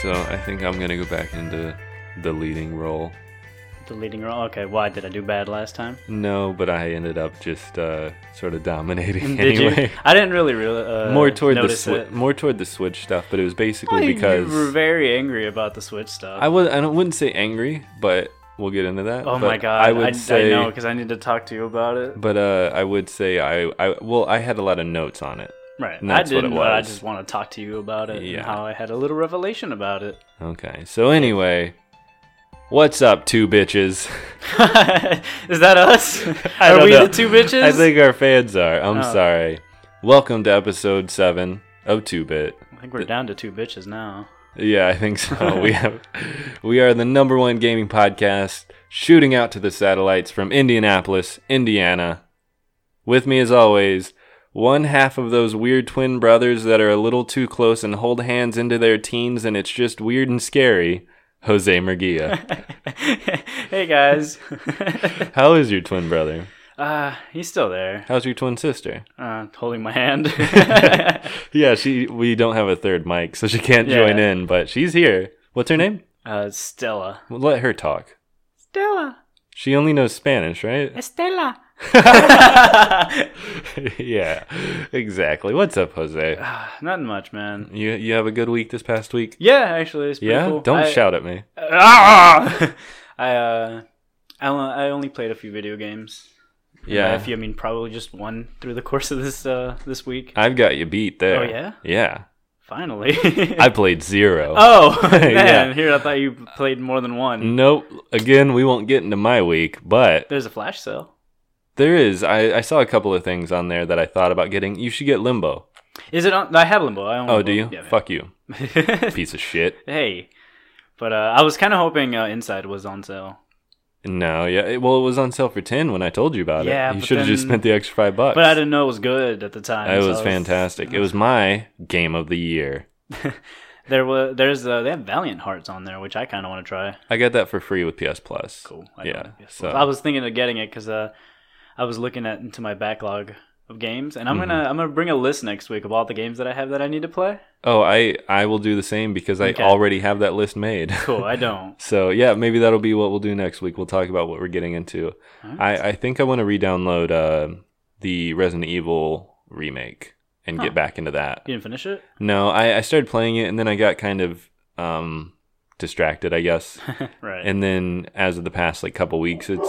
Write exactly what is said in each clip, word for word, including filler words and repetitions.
so I think I'm gonna go back into the leading role. The leading role? Okay, why? Did I do bad last time? No, but I ended up just uh, sort of dominating Did anyway. you? I didn't really, really uh, more toward the notice swi- it. more toward the Switch stuff, but it was basically Well, you- because you were very angry about the Switch stuff. I was I don't, wouldn't say angry, but we'll get into that. oh but my god, I would I, say, I know because I need to talk to you about it. But uh, I would say I, I well I had a lot of notes on it. Right, and that's I didn't. what it But I was. just want to talk to you about it Yeah. and how I had a little revelation about it. Okay, so anyway, what's up, two bitches? Is that us? I Are don't we know. the two bitches? I think our fans are. I'm Oh. sorry. Welcome to episode seven of two bit. I think we're down to two bitches now. Yeah, I think so. we have, we are the number one gaming podcast, shooting out to the satellites from Indianapolis, Indiana. With me, as always, one half of those weird twin brothers that are a little too close and hold hands into their teens, and it's just weird and scary. Jose Murguia. Hey guys. How is your twin brother? uh, he's still there. How's your twin sister? Uh, holding my hand. Yeah, she. We don't have a third mic, so she can't Yeah. join in, but she's here. What's her name? uh, Stella. Well, let her talk. Stella. She only knows Spanish, right? Estella. Yeah, exactly. What's up, Jose? Nothing much, man. You you have a good week this past week? Yeah, actually, it's pretty Yeah? cool. Don't I, shout at me. Ah! I uh, I, only- I only played a few video games. Yeah. Uh, if you, I mean, probably just one through the course of this uh this week. I've got you beat there. Oh, yeah? Yeah. Finally. I played zero. Oh man! Yeah. Here I thought you played more than one. Nope. Again, we won't get into my week, but There's a flash sale. there is. I, I saw a couple of things on there that I thought about getting. You should get Limbo. Is it on? I have Limbo. I own Oh, Limbo. do you? Yeah, Fuck you. man. Piece of shit. Hey, but uh, I was kind of hoping uh, Inside was on sale. No, yeah. it- Well, it was on sale for ten when I told you about Yeah, it. You but should have just then- spent the extra five bucks. But I didn't know it was good at the time. It so was I fantastic. It was my game of the year. There was there's uh, they have Valiant Hearts on there, which I kind of want to try. I got that for free with P S Plus. Cool. I Yeah, know. Yes. so- I was thinking of getting it because uh, I was looking at into my backlog of games, and I'm Mm-hmm. gonna I'm gonna bring a list next week of all the games that I have that I need to play. Oh, I I will do the same because I Okay. already have that list made. Cool. I don't. So yeah, maybe that'll be what we'll do next week. We'll talk about what we're getting into. Alright. I, I think I want to re-download uh, the Resident Evil remake and Huh. get back into that. You didn't finish it? No, I, I started playing it and then I got kind of um, distracted, I guess. Right. And then as of the past like couple weeks, it's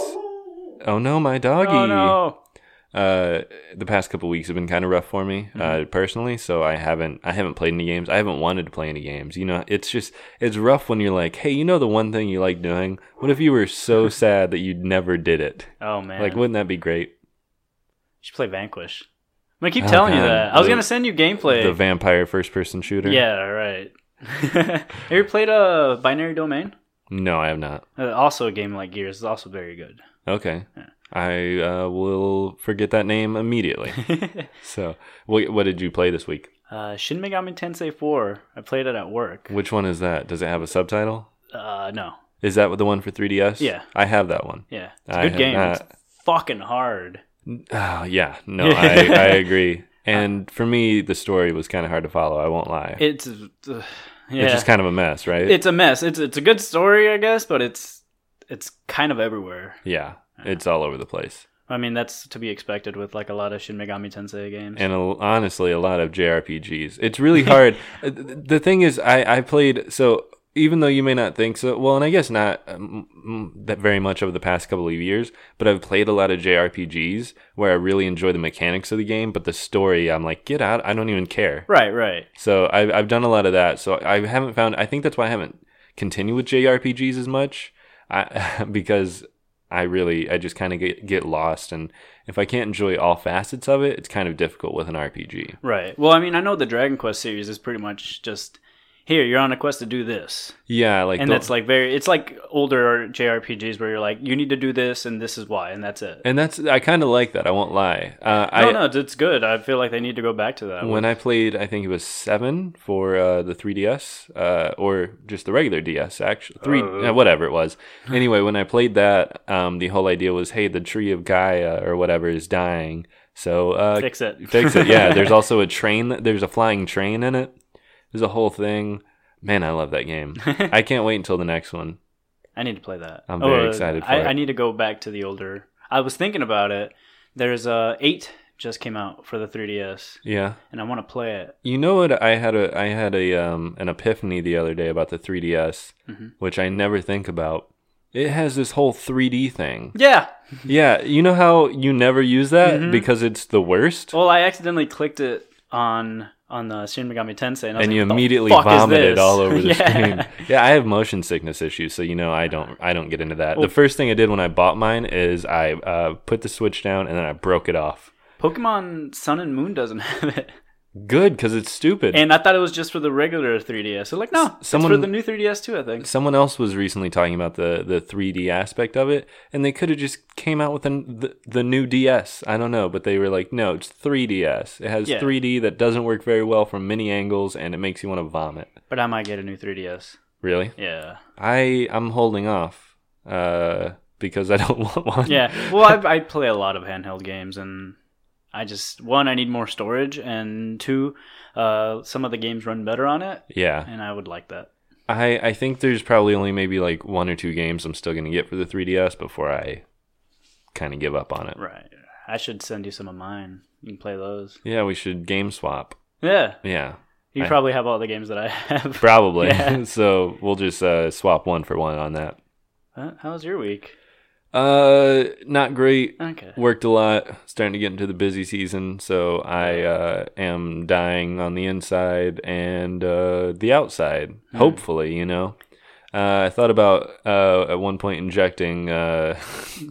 oh no, my doggy. oh no. Uh, the past couple weeks have been kind of rough for me uh, personally, so I haven't I haven't played any games. I haven't wanted to play any games. You know, it's just it's rough when you're like, hey, you know the one thing you like doing. What if you were so sad that you never did it? Oh man. Like, wouldn't that be great? You should play Vanquish. I'm gonna keep Oh, telling you God. that. I was The- gonna send you gameplay. The vampire first-person shooter. Yeah. Right. Have you ever played a uh, Binary Domain? No, I have not. Uh, also a game like Gears is also very good. Okay. Yeah. I uh, will forget that name immediately. So, what what did you play this week? uh, Shin Megami Tensei four. I played it at work. Which one is that? Does it have a subtitle? Uh, no. Is that the one for three D S? Yeah. I have that one. Yeah, it's a I good have game. not- It's fucking hard. Oh, yeah. No, I, I agree. And for me, the story was kind of hard to follow. I won't lie. It's uh, yeah. It's just kind of a mess, right? It's a mess. It's it's a good story, I guess, but it's it's kind of everywhere. yeah, it's all over the place. I mean, that's to be expected with like a lot of Shin Megami Tensei games. And a, honestly, a lot of J R P Gs. It's really hard. Uh, The thing is, I, I played, so even though you may not think so, well, and I guess not um, that very much over the past couple of years, but I've played a lot of J R P Gs where I really enjoy the mechanics of the game, but the story, I'm like, get out, I don't even care. Right, right. So I've, I've done a lot of that. So I haven't found, I think that's why I haven't continued with J R P Gs as much, I, because I really, I just kind of get, get lost. And if I can't enjoy all facets of it, it's kind of difficult with an R P G. Right. Well, I mean, I know the Dragon Quest series is pretty much just, here, you're on a quest to do this. Yeah, like And the- that's like very, it's like older J R P Gs where you're like, you need to do this and this is why, and that's it. and that's I kind of like that. I won't lie. Uh, no, I no, it's good. I feel like they need to go back to that. when I played, I think it was seven for uh, the three D S, uh, or just the regular D S. Actually, three, Uh. uh, whatever it was. Anyway, when I played that, um, the whole idea was, hey, the tree of Gaia or whatever is dying, so uh, Fix it. fix it. Yeah, there's also a train. There's a flying train in it. There's a whole thing. Man, I love that game. I can't wait until the next one. I need to play that. I'm very oh, excited for I, it. I need to go back to the older. I was thinking about it. There's uh, eight just came out for the three D S. Yeah. And I want to play it. You know what? I had a I had a um an epiphany the other day about the three D S, mm-hmm. which I never think about. It has this whole three D thing. Yeah. Yeah. You know how you never use that mm-hmm. because it's the worst? Well, I accidentally clicked it on on the Shin Megami Tensei, and, I was and like, you what immediately the fuck vomited all over the yeah. screen. Yeah, I have motion sickness issues, so you know I don't I don't get into that. Well, the first thing I did when I bought mine is I uh, put the Switch down and then I broke it off. Pokemon Sun and Moon doesn't have it. Good, because it's stupid. And I thought it was just for the regular three D S. So like, no, someone, it's for the new three D S too, I think. Someone else was recently talking about the, the three D aspect of it, and they could have just came out with an, the, the new D S. I don't know, but they were like, no, it's three D S. It has yeah. three D that doesn't work very well from many angles, and it makes you want to vomit. But I might get a new three D S. Really? Yeah. I, I'm holding off uh, because I don't want one. Yeah, well, I, I play a lot of handheld games, and... I just, one, I need more storage, and two, uh, some of the games run better on it. Yeah. And I would like that. I, I think there's probably only maybe like one or two games I'm still going to get for the three D S before I kind of give up on it. Right. I should send you some of mine. You can play those. Yeah, we should game swap. Yeah. Yeah. You I, probably have all the games that I have. Probably. Yeah. So we'll just uh, swap one for one on that. Huh? How was your week? Uh, not great. Okay. Worked a lot. Starting to get into the busy season, so I uh, am dying on the inside and uh, the outside. Mm. Hopefully, you know. Uh, I thought about uh, at one point injecting. Uh,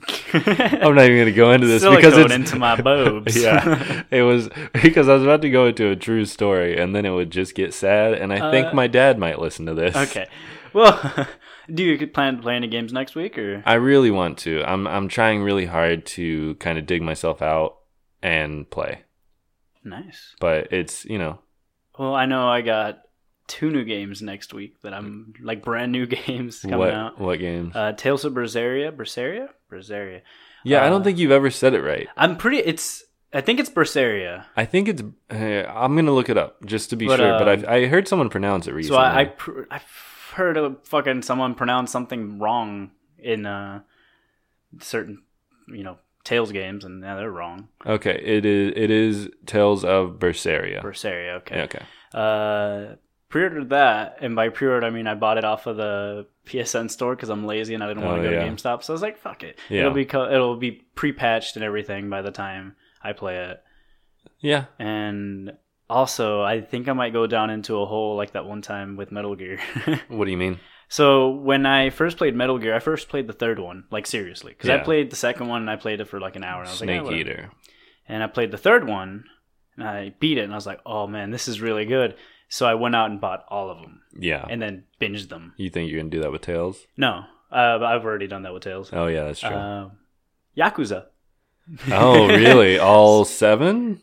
I'm not even going to go into this Silicone because it's into my boobs. Yeah, it was because I was about to go into a true story, and then it would just get sad. And I uh, think my dad might listen to this. Okay. Well. Do you plan to play any games next week, or? I really want to. I'm I'm trying really hard to kind of dig myself out and play. Nice. But it's, you know. Well, I know I got two new games next week that I'm like brand new games coming what, out. What games? Uh, Tales of Berseria, Berseria, Berseria. Yeah, uh, I don't think you've ever said it right. I'm pretty. It's. I think it's Berseria. I think it's. Uh, I'm gonna look it up just to be but, sure. um, but I've, I heard someone pronounce it recently. So I. I pr- I've heard of fucking someone pronounce something wrong in uh, certain, you know, Tales games, and yeah, they're wrong. Okay, it is it is Tales of Berseria. Berseria, okay. Yeah, okay. Uh, pre-ordered that, and by pre-order I mean I bought it off of the P S N store because I'm lazy and I didn't want to oh, go yeah. to GameStop. So I was like, fuck it. Yeah. It'll be co- it'll be pre-patched and everything by the time I play it. Yeah. And also, I think I might go down into a hole like that one time with Metal Gear. What do you mean? So when I first played Metal Gear, I first played the third one, like seriously, because Yeah. I played the second one and I played it for like an hour. And I was Snake like, eh, Eater. And I played the third one, and I beat it, and I was like, oh man, this is really good. So I went out and bought all of them. Yeah. And then binged them. You think you're gonna do that with Tales? No, uh, I've already done that with Tales. Oh yeah, that's true. Uh, Yakuza. Oh really? All seven?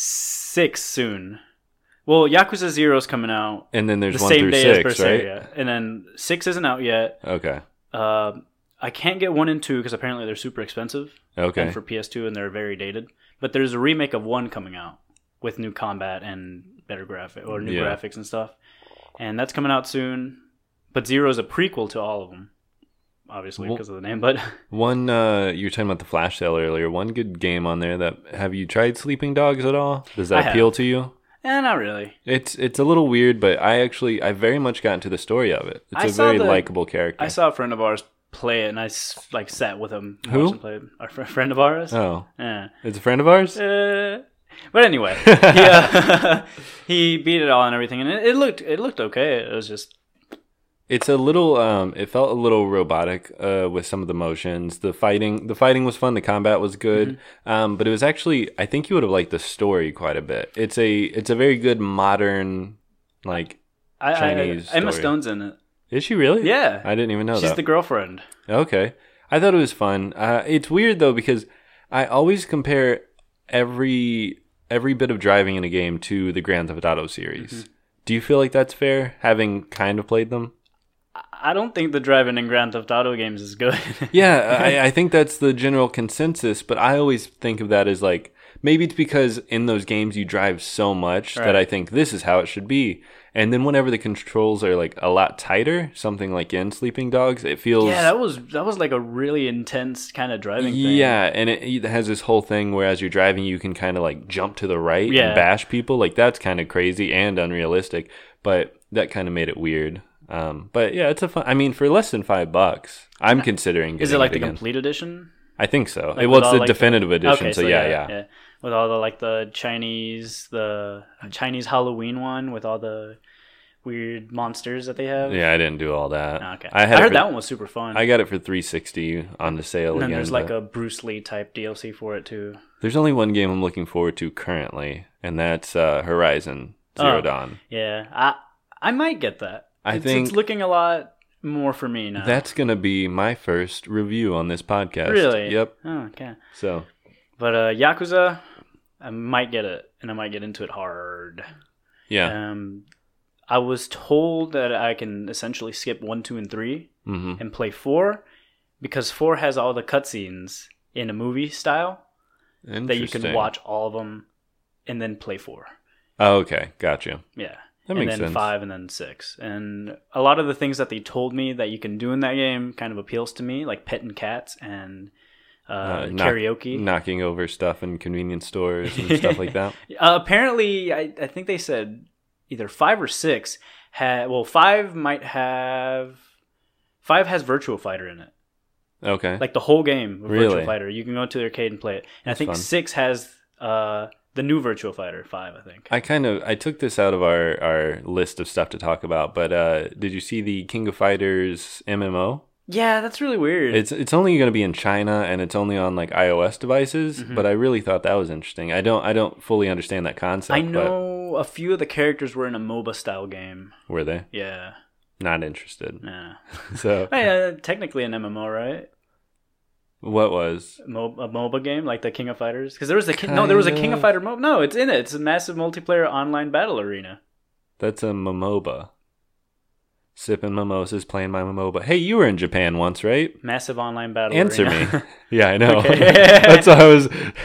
Six soon. Well, Yakuza Zero's coming out. And then there's the one same through day six, as Berseria. right? And then six isn't out yet. Okay. Uh, I can't get one and two because apparently they're super expensive. Okay. And for P S two, and they're very dated. But there's a remake of one coming out with new combat and better graphic or new Yeah. graphics and stuff. And that's coming out soon. But Zero is a prequel to all of them, obviously Well, because of the name. But One, uh, you were talking about the flash sale earlier. One good game on there that, have you tried Sleeping Dogs at all? Does I that appeal have. to you? eh, not really. It's it's a little weird, but I actually, I very much got into the story of it. It's I a saw very the- likable character. I saw a friend of ours play it, and I s- like sat with him. and Who? watched him play it. Our fr- friend of ours. Oh. Yeah. It's a friend of ours? Uh, but anyway, he, uh, he beat it all and everything, and it, it looked it looked okay. It was just It's a little, um, it felt a little robotic uh, with some of the motions. The fighting, the fighting was fun. The combat was good, Mm-hmm. um, but it was actually, I think you would have liked the story quite a bit. It's a, it's a very good modern, like I, Chinese. I, Emma story. Stone's in it. Is she really? Yeah, I didn't even know she's that. the girlfriend. Okay, I thought it was fun. Uh, it's weird though because I always compare every every bit of driving in a game to the Grand Theft Auto series. Mm-hmm. Do you feel like that's fair, having kind of played them? I don't think the driving in Grand Theft Auto games is good. Yeah, I, I think that's the general consensus, but I always think of that as like, maybe it's because in those games you drive so much Right. that I think this is how it should be. And then whenever the controls are like a lot tighter, something like in Sleeping Dogs, it feels Yeah, that was that was like a really intense kind of driving thing. yeah, and it, it has this whole thing where as you're driving, you can kind of like jump to the right Yeah. and bash people. Like that's kind of crazy and unrealistic, but that kind of made it weird. Um, but yeah, it's a fun. I mean, for less than five bucks, I'm considering. Is getting it like the again. complete edition? I think so. Like it with was all, the like, definitive edition, Okay, so, yeah, yeah, With all the like the Chinese, the Chinese Halloween one with all the weird monsters that they have. Yeah, I didn't do all that. Oh, okay. I, I, had it heard for- that one was super fun. I got it for three sixty on the sale and then again. there's like but a Bruce Lee type D L C for it too. There's only one game I'm looking forward to currently, and that's uh, Horizon Zero Oh. Dawn. Yeah, I I might get that. I it's, think it's looking a lot more for me now. that's gonna be my first review on this podcast. Really? Yep. Oh, okay. So But uh, Yakuza, I might get it, and I might get into it hard. yeah. Um, I was told that I can essentially skip one, two, and three hmm and play four because four has all the cutscenes in a movie style that you can watch all of them and then play four. Oh, okay, got you. Yeah. That and makes then sense. five and then six. And a lot of the things that they told me that you can do in that game kind of appeals to me, like petting cats and uh, Uh, knock- karaoke. knocking over stuff in convenience stores and stuff like that. Uh, apparently, I, I think they said either five or six had. Well, five might have. Five has Virtua Fighter in it, Okay. like the whole game. Of Really? Virtua Fighter, you can go to the arcade and play it. And That's I think fun. six has uh, the new Virtua Fighter. Five, I think. I kind of I took this out of our, our list of stuff to talk about, but uh, did you see the King of Fighters M M O? Yeah, that's really weird. It's it's only going to be in China and it's only on like iOS devices, Mm-hmm. but I really thought that was interesting. I don't I don't fully understand that concept. I know a few of the characters were in a MOBA style game. But were they Yeah, not interested? yeah. So Hey, uh, technically an M M O, right? what was? Mo- a MOBA game like the King of Fighters, because there was a King- no, there was a Kind King of of. Fighter MOBA. No, it's in it. It's a massive multiplayer online battle arena. That's a Momoba. Sipping mimosas, playing my Momoba. Hey, you were in Japan once, right? Massive online battle. Answer arena. me. Yeah, I know. Okay. That's what I was.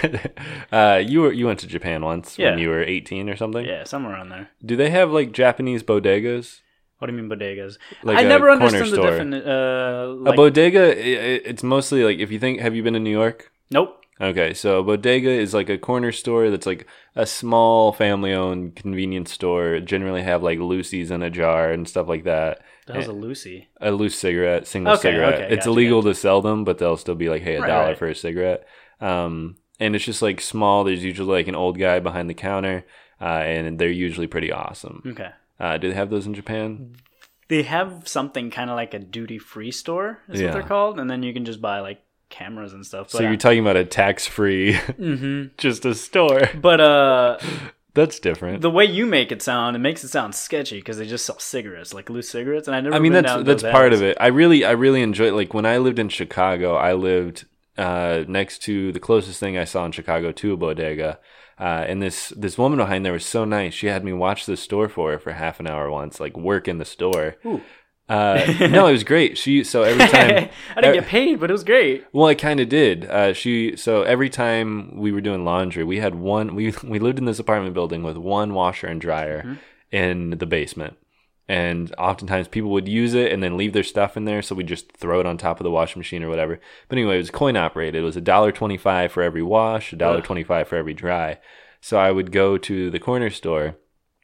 uh, you were you went to Japan once Yeah. when you were eighteen or something. Yeah, somewhere around there. Do they have like Japanese bodegas? What do you mean bodegas? Like I a never corner understood the store. definition. Uh, A like, bodega, i- i- it's mostly like if you think. Have you been to New York? nope. Okay, so a bodega is like a corner store that's like a small family-owned convenience store. Generally have like Lucy's in a jar and stuff like that. That was a Lucy. A loose cigarette, single Okay, cigarette. okay, it's gotcha, illegal to sell them, but they'll still be like, hey, a Right, dollar right. for a cigarette. Um, and it's just like small. There's usually like an old guy behind the counter, uh, and they're usually pretty awesome. Okay. Uh, do they have those in Japan? They have something kind of like a duty free store, is Yeah. what they're called, and then you can just buy like cameras and stuff. So But, you're talking about a tax-free, Mhm. just a store. But uh, That's different. the way you make it sound, it makes it sound sketchy because they just sell cigarettes, like loose cigarettes, and I never. I mean, been that's down that's those part alleys. of it. I really, I really enjoy. Like when I lived in Chicago, I lived uh, next to the closest thing I saw in Chicago to a bodega. Uh, and this this woman behind there was so nice. She had me watch the store for her for half an hour once, like work in the store. Ooh. Uh, no, it was great. She so every time. I didn't get paid, but it was great. Well, I kind of did. Uh, she so every time we were doing laundry, we had one. We we lived in this apartment building with one washer and dryer Mm-hmm. in the basement, and oftentimes people would use it and then leave their stuff in there, so we just throw it on top of the washing machine or whatever. But anyway, it was coin operated. It was a dollar twenty five for every wash, a dollar twenty five for every dry. So I would go to the corner store,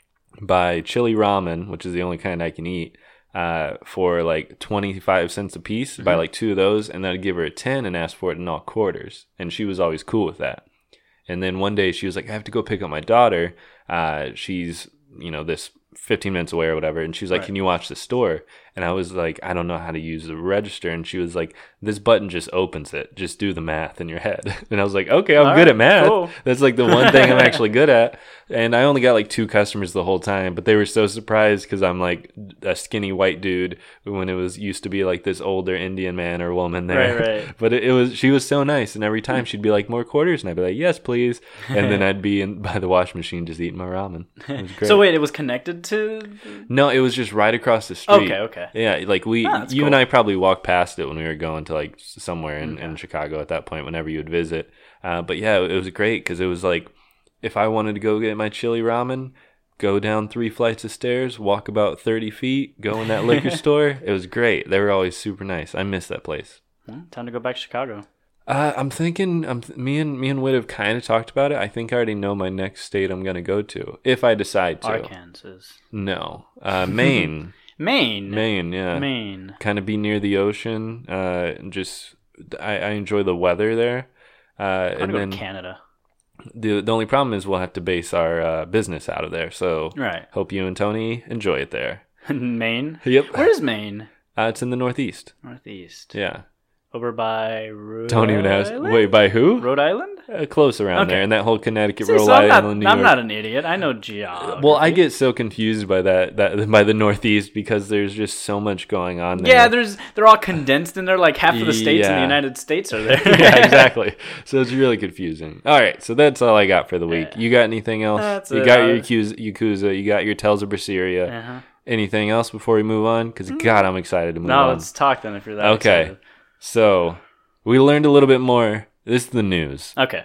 buy chili ramen, which is the only kind I can eat, uh, for like twenty-five cents a piece, buy like two of those, and then I'd give her a ten and ask for it in all quarters. And she was always cool with that. And then one day she was like, I have to go pick up my daughter. Uh, she's, you know, this fifteen minutes away or whatever. And she was like, Right. can you watch the store? And I was like, I don't know how to use the register. And she was like, this button just opens it. Just do the math in your head. And I was like, okay, I'm All good right, at math. cool. That's like the one thing I'm actually good at. And I only got like two customers the whole time, but they were so surprised because I'm like a skinny white dude when it was used to be like this older Indian man or woman there. Right, right. But it, it was, she was so nice. And every time she'd be like, more quarters. And I'd be like, yes, please. And then I'd be in by the washing machine just eating my ramen. It was great. So wait, it was connected to. No, it was just right across the street. Okay, okay. okay. Yeah, like we, Oh, that's you cool. and I probably walked past it when we were going to like somewhere in, Okay. in Chicago at that point. Whenever you would visit, uh, but yeah, it was great because it was like if I wanted to go get my chili ramen, go down three flights of stairs, walk about thirty feet, go in that liquor store. It was great. They were always super nice. I miss that place. Well, time to go back to Chicago. Uh, I'm thinking. I'm th- me and me and Whit have kind of talked about it. I think I already know my next state I'm gonna go to if I decide to. Arkansas. No, uh, Maine. Maine. Maine, yeah. Maine. Kind of be near the ocean. Uh, just I, I enjoy the weather there. Uh, I want to and go then to Canada. the the only problem is we'll have to base our uh, business out of there. So Right. hope you and Tony enjoy it there. Maine? Yep. Where's Maine? Uh, it's in the Northeast. Northeast. Yeah. Over by Rhode Don't even ask. Island? Wait, by who? Rhode Island? Uh, close around Okay. there, and that whole Connecticut, See, Rhode so I'm, not, Island, New I'm York. not an idiot. I know geography. Well, I get so confused by that, that by the Northeast because there's just so much going on there. Yeah, there's they're all condensed in there. Like half of the states in the Yeah. United States are there. yeah, exactly. So it's really confusing. All right, so that's all I got for the week. Yeah. You got anything else? That's you it. got Uh, your Yakuza, Yakuza, you got your Tales of Berseria. Uh-huh. Anything else before we move on? Because God, I'm excited to move No, on. let's talk then if you're that Okay. excited. So we learned a little bit more. This is the news. Okay.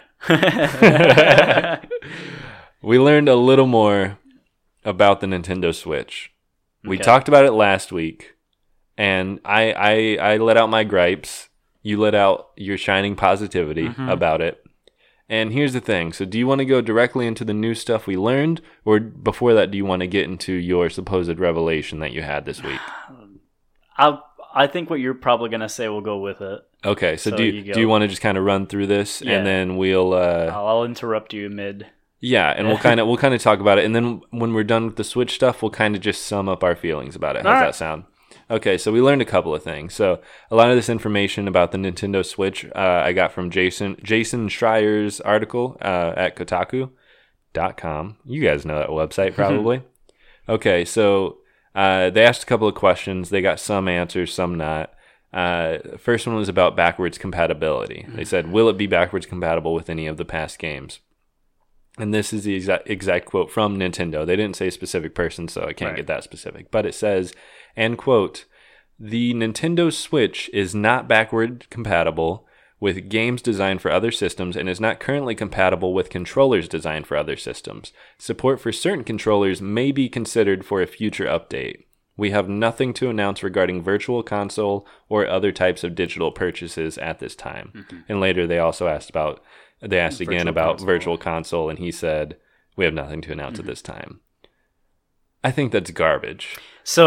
We learned a little more about the Nintendo Switch. We Okay. talked about it last week, and I, I I let out my gripes. You let out your shining positivity Mhm. about it. And here's the thing. So do you want to go directly into the new stuff we learned, or before that, do you want to get into your supposed revelation that you had this week? I I think what you're probably gonna say will go with it. Okay, so, So do you, you go. do you want to just kind of run through this, Yeah. and then we'll uh, I'll, I'll interrupt you mid. yeah, and we'll kind of we'll kind of talk about it, and then when we're done with the Switch stuff, we'll kind of just sum up our feelings about it. How's All right. that sound? Okay, so we learned a couple of things. So a lot of this information about the Nintendo Switch uh, I got from Jason Jason Schreier's article uh, at Kotaku dot com. You guys know that website probably. Okay, so uh, they asked a couple of questions. They got some answers, some not. Uh, first one was about backwards compatibility. They said, will it be backwards compatible with any of the past games? And this is the exact, exact quote from Nintendo. They didn't say a specific person, so I can't Right. get that specific. But it says, and quote, the Nintendo Switch is not backward compatible with games designed for other systems and is not currently compatible with controllers designed for other systems. Support for certain controllers may be considered for a future update. We have nothing to announce regarding Virtual Console or other types of digital purchases at this time. Mm-hmm. And later they also asked about, they asked again Virtual about Console. Virtual Console, and he said, we have nothing to announce Mm-hmm. at this time. I think that's garbage.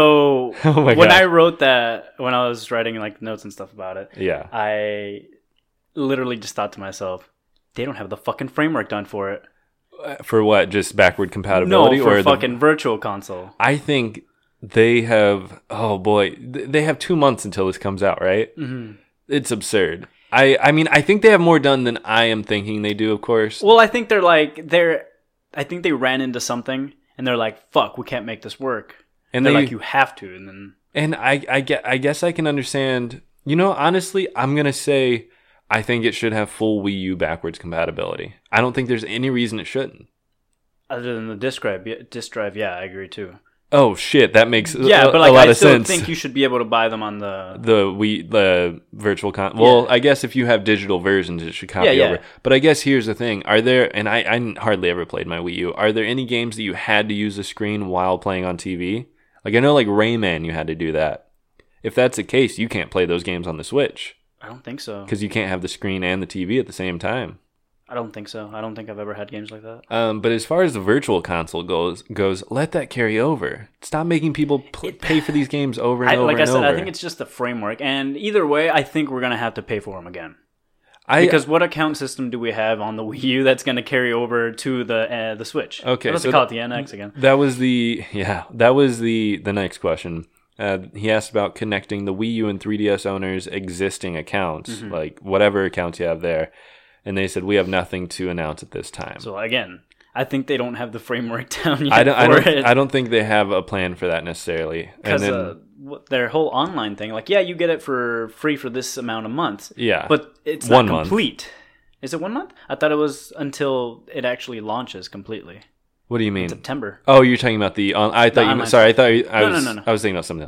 So Oh my when God. I wrote that, when I was writing like notes and stuff about it, Yeah. I literally just thought to myself, they don't have the fucking framework done for it. For what? Just backward No, compatibility? for or fucking the, Virtual Console. I think they have, oh boy, th- they have two months until this comes out, right? Mm-hmm. It's absurd. I, I mean, I think they have more done than I am thinking they do, of course. Well, I think they're like they're. I think they ran into something and they're like, "Fuck, we can't make this work." And they're they, like, "You have to," and then and I, I, get, I guess I can understand. You know, honestly, I'm going to say I think it should have full Wii U backwards compatibility. I don't think there's any reason it shouldn't. other than the disk drive, yeah, disk drive, yeah, I agree too. Oh, shit, that makes Yeah, a, but like a lot I of still sense. think you should be able to buy them on the. the Wii, the virtual con. Well, Yeah. I guess if you have digital versions, it should copy Yeah, yeah. over. But I guess here's the thing: are there? And I, I hardly ever played my Wii U. Are there any games that you had to use the screen while playing on T V? Like I know, like Rayman, you had to do that. If that's the case, you can't play those games on the Switch I don't think so. because you can't have the screen and the T V at the same time. I don't think so. I don't think I've ever had games like that. Um, but as far as the virtual console goes, goes let that carry over. Stop making people pl- pay for these games over and I, over like I and said, over. I think it's just the framework, and either way, I think we're gonna have to pay for them again. I, Because what account system do we have on the Wii U that's going to carry over to the uh, the Switch? Okay, what does so it call th- it? The N X again? That was the yeah. That was the the next question. Uh, he asked about connecting the Wii U and three D S owners' existing accounts, Mm-hmm. like whatever accounts you have there, and they said we have nothing to announce at this time. So again, I think they don't have the framework down yet I don't. I for don't. it. I don't think they have a plan for that necessarily. And Because then uh, what- their whole online thing, like, yeah, you get it for free for this amount of months, yeah, but it's One not month. complete. Is it one month? I thought it was until it actually launches completely. what do you mean? September. Oh, you're talking about the. On, I thought you. online Sorry, I thought you, I No, no, was. no, no. I was thinking about something else.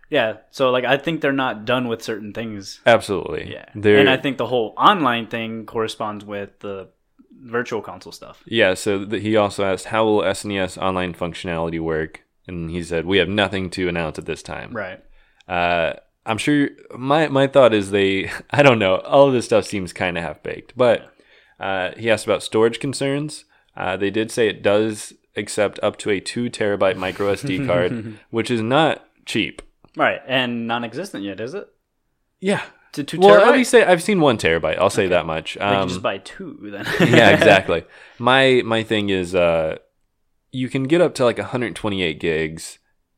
Yeah, so like I think they're not done with certain things. Absolutely. Yeah, They're, and I think the whole online thing corresponds with the virtual console stuff. Yeah, so th- he also asked, how will S N E S online functionality work? And he said, we have nothing to announce at this time. Right. Uh, I'm sure, my, my thought is they, I don't know, all of this stuff seems kind of half-baked. But uh, he asked about storage concerns. Uh, they did say it does accept up to a two terabyte micro S D card, which is not cheap. Right, and non-existent yet, is it? Yeah. To two Well, terabyte? at least say, I've seen one terabyte. I'll say that much. Like Um, you just buy two then. yeah, exactly. My my thing is, uh, you can get up to like one hundred twenty-eight gigs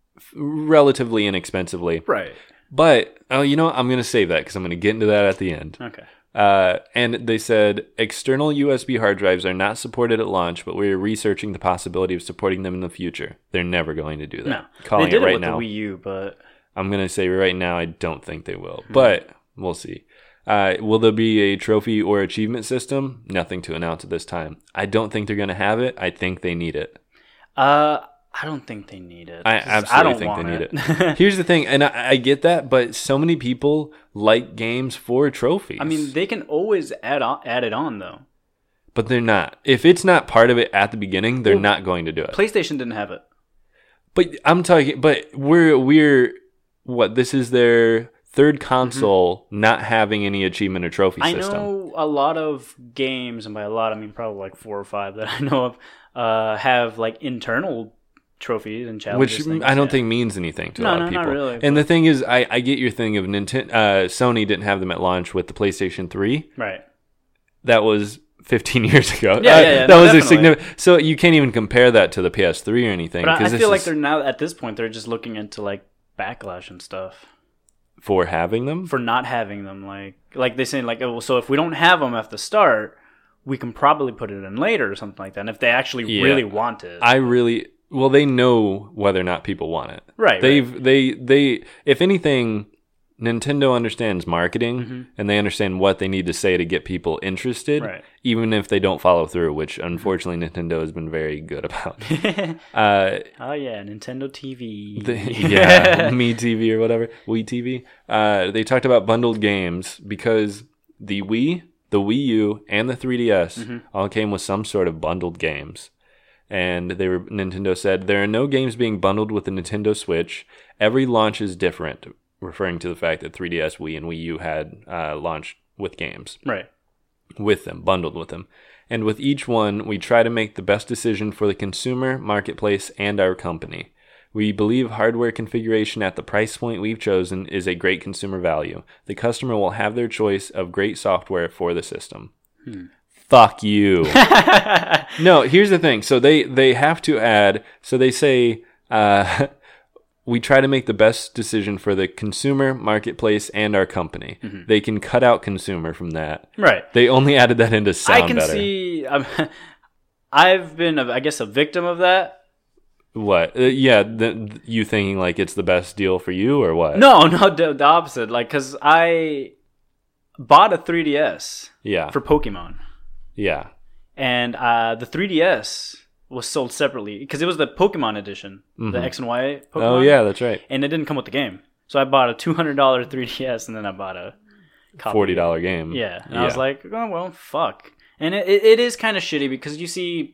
relatively inexpensively. Right. But oh, you know what? I'm gonna save that because I'm gonna get into that at the end. Okay. Uh, and they said external U S B hard drives are not supported at launch, but we're researching the possibility of supporting them in the future. They're never going to do that. No, Calling they did it right it with now. the Wii U, but I'm going to say right now I don't think they will, but we'll see. Uh, will there be a trophy or achievement system? Nothing to announce at this time. I don't think they're going to have it. I think they need it. uh, I don't think they need it. I 'Cause absolutely I don't think they want need it. it. Here's the thing, and I, I get that, but so many people like games for trophies. I mean, they can always add on, add it on though. but they're not. If it's not part of it at the beginning, they're Well, not going to do it. PlayStation didn't have it. But I'm talking. But we're we're what? This is their third console not having any achievement or trophy I system. know a lot of games, and by a lot I mean probably like four or five that I know of, uh, have like internal trophies and challenges. Which things, I don't yeah. think means anything to a No, lot no, of not people. really, and but- the thing is, I, I get your thing of Nintendo. Uh, Sony didn't have them at launch with the PlayStation three. Right. That was fifteen years ago. Yeah, Uh, yeah, yeah, that no, was a definitely. significant. So you can't even compare that to the P S three or anything. But I, I 'cause this feel like is they're now at this point they're just looking into like backlash and stuff for having them. for not having them. Like like they saying like oh, so if we don't have them at the start, we can probably put it in later or something like that. And if they actually Yeah. really want it, I really well, they know whether or not people want it. Right, They've they they if anything, Nintendo understands marketing Mm-hmm. and they understand what they need to say to get people interested, Right. even if they don't follow through, which unfortunately Nintendo has been very good about. uh, oh yeah, Nintendo T V. the, yeah, Me T V or whatever, Wii T V. Uh, they talked about bundled games because the Wii, the Wii U, and the three D S Mm-hmm. all came with some sort of bundled games. And they were Nintendo said there are no games being bundled with the Nintendo Switch. Every launch is different, referring to the fact that three D S, Wii, and Wii U had uh, launched with games Right. with them, bundled with them. And with each one, we try to make the best decision for the consumer, marketplace, and our company. We believe hardware configuration at the price point we've chosen is a great consumer value. The customer will have their choice of great software for the system. Hmm. Fuck you. No, here's the thing. So they, they have to add, so they say, uh, we try to make the best decision for the consumer, marketplace, and our company. Mm-hmm. They can cut out consumer from that. Right. They only added that in to sound I can better. see. Um, I've been, a, I guess, a victim of that. What? Uh, yeah, the, you thinking like it's the best deal for you or what? No, no, the, the opposite. Like, cause I bought a three D S Yeah. for Pokemon, yeah. and uh, the three D S was sold separately because it was the Pokemon edition, the X and Y Pokemon. Oh yeah, that's right. and it didn't come with the game. So I bought a two hundred dollar three D S, and then I bought a copy. Forty dollar game. Yeah, and I was like, oh well, fuck. And it, it, it is kind of shitty because you see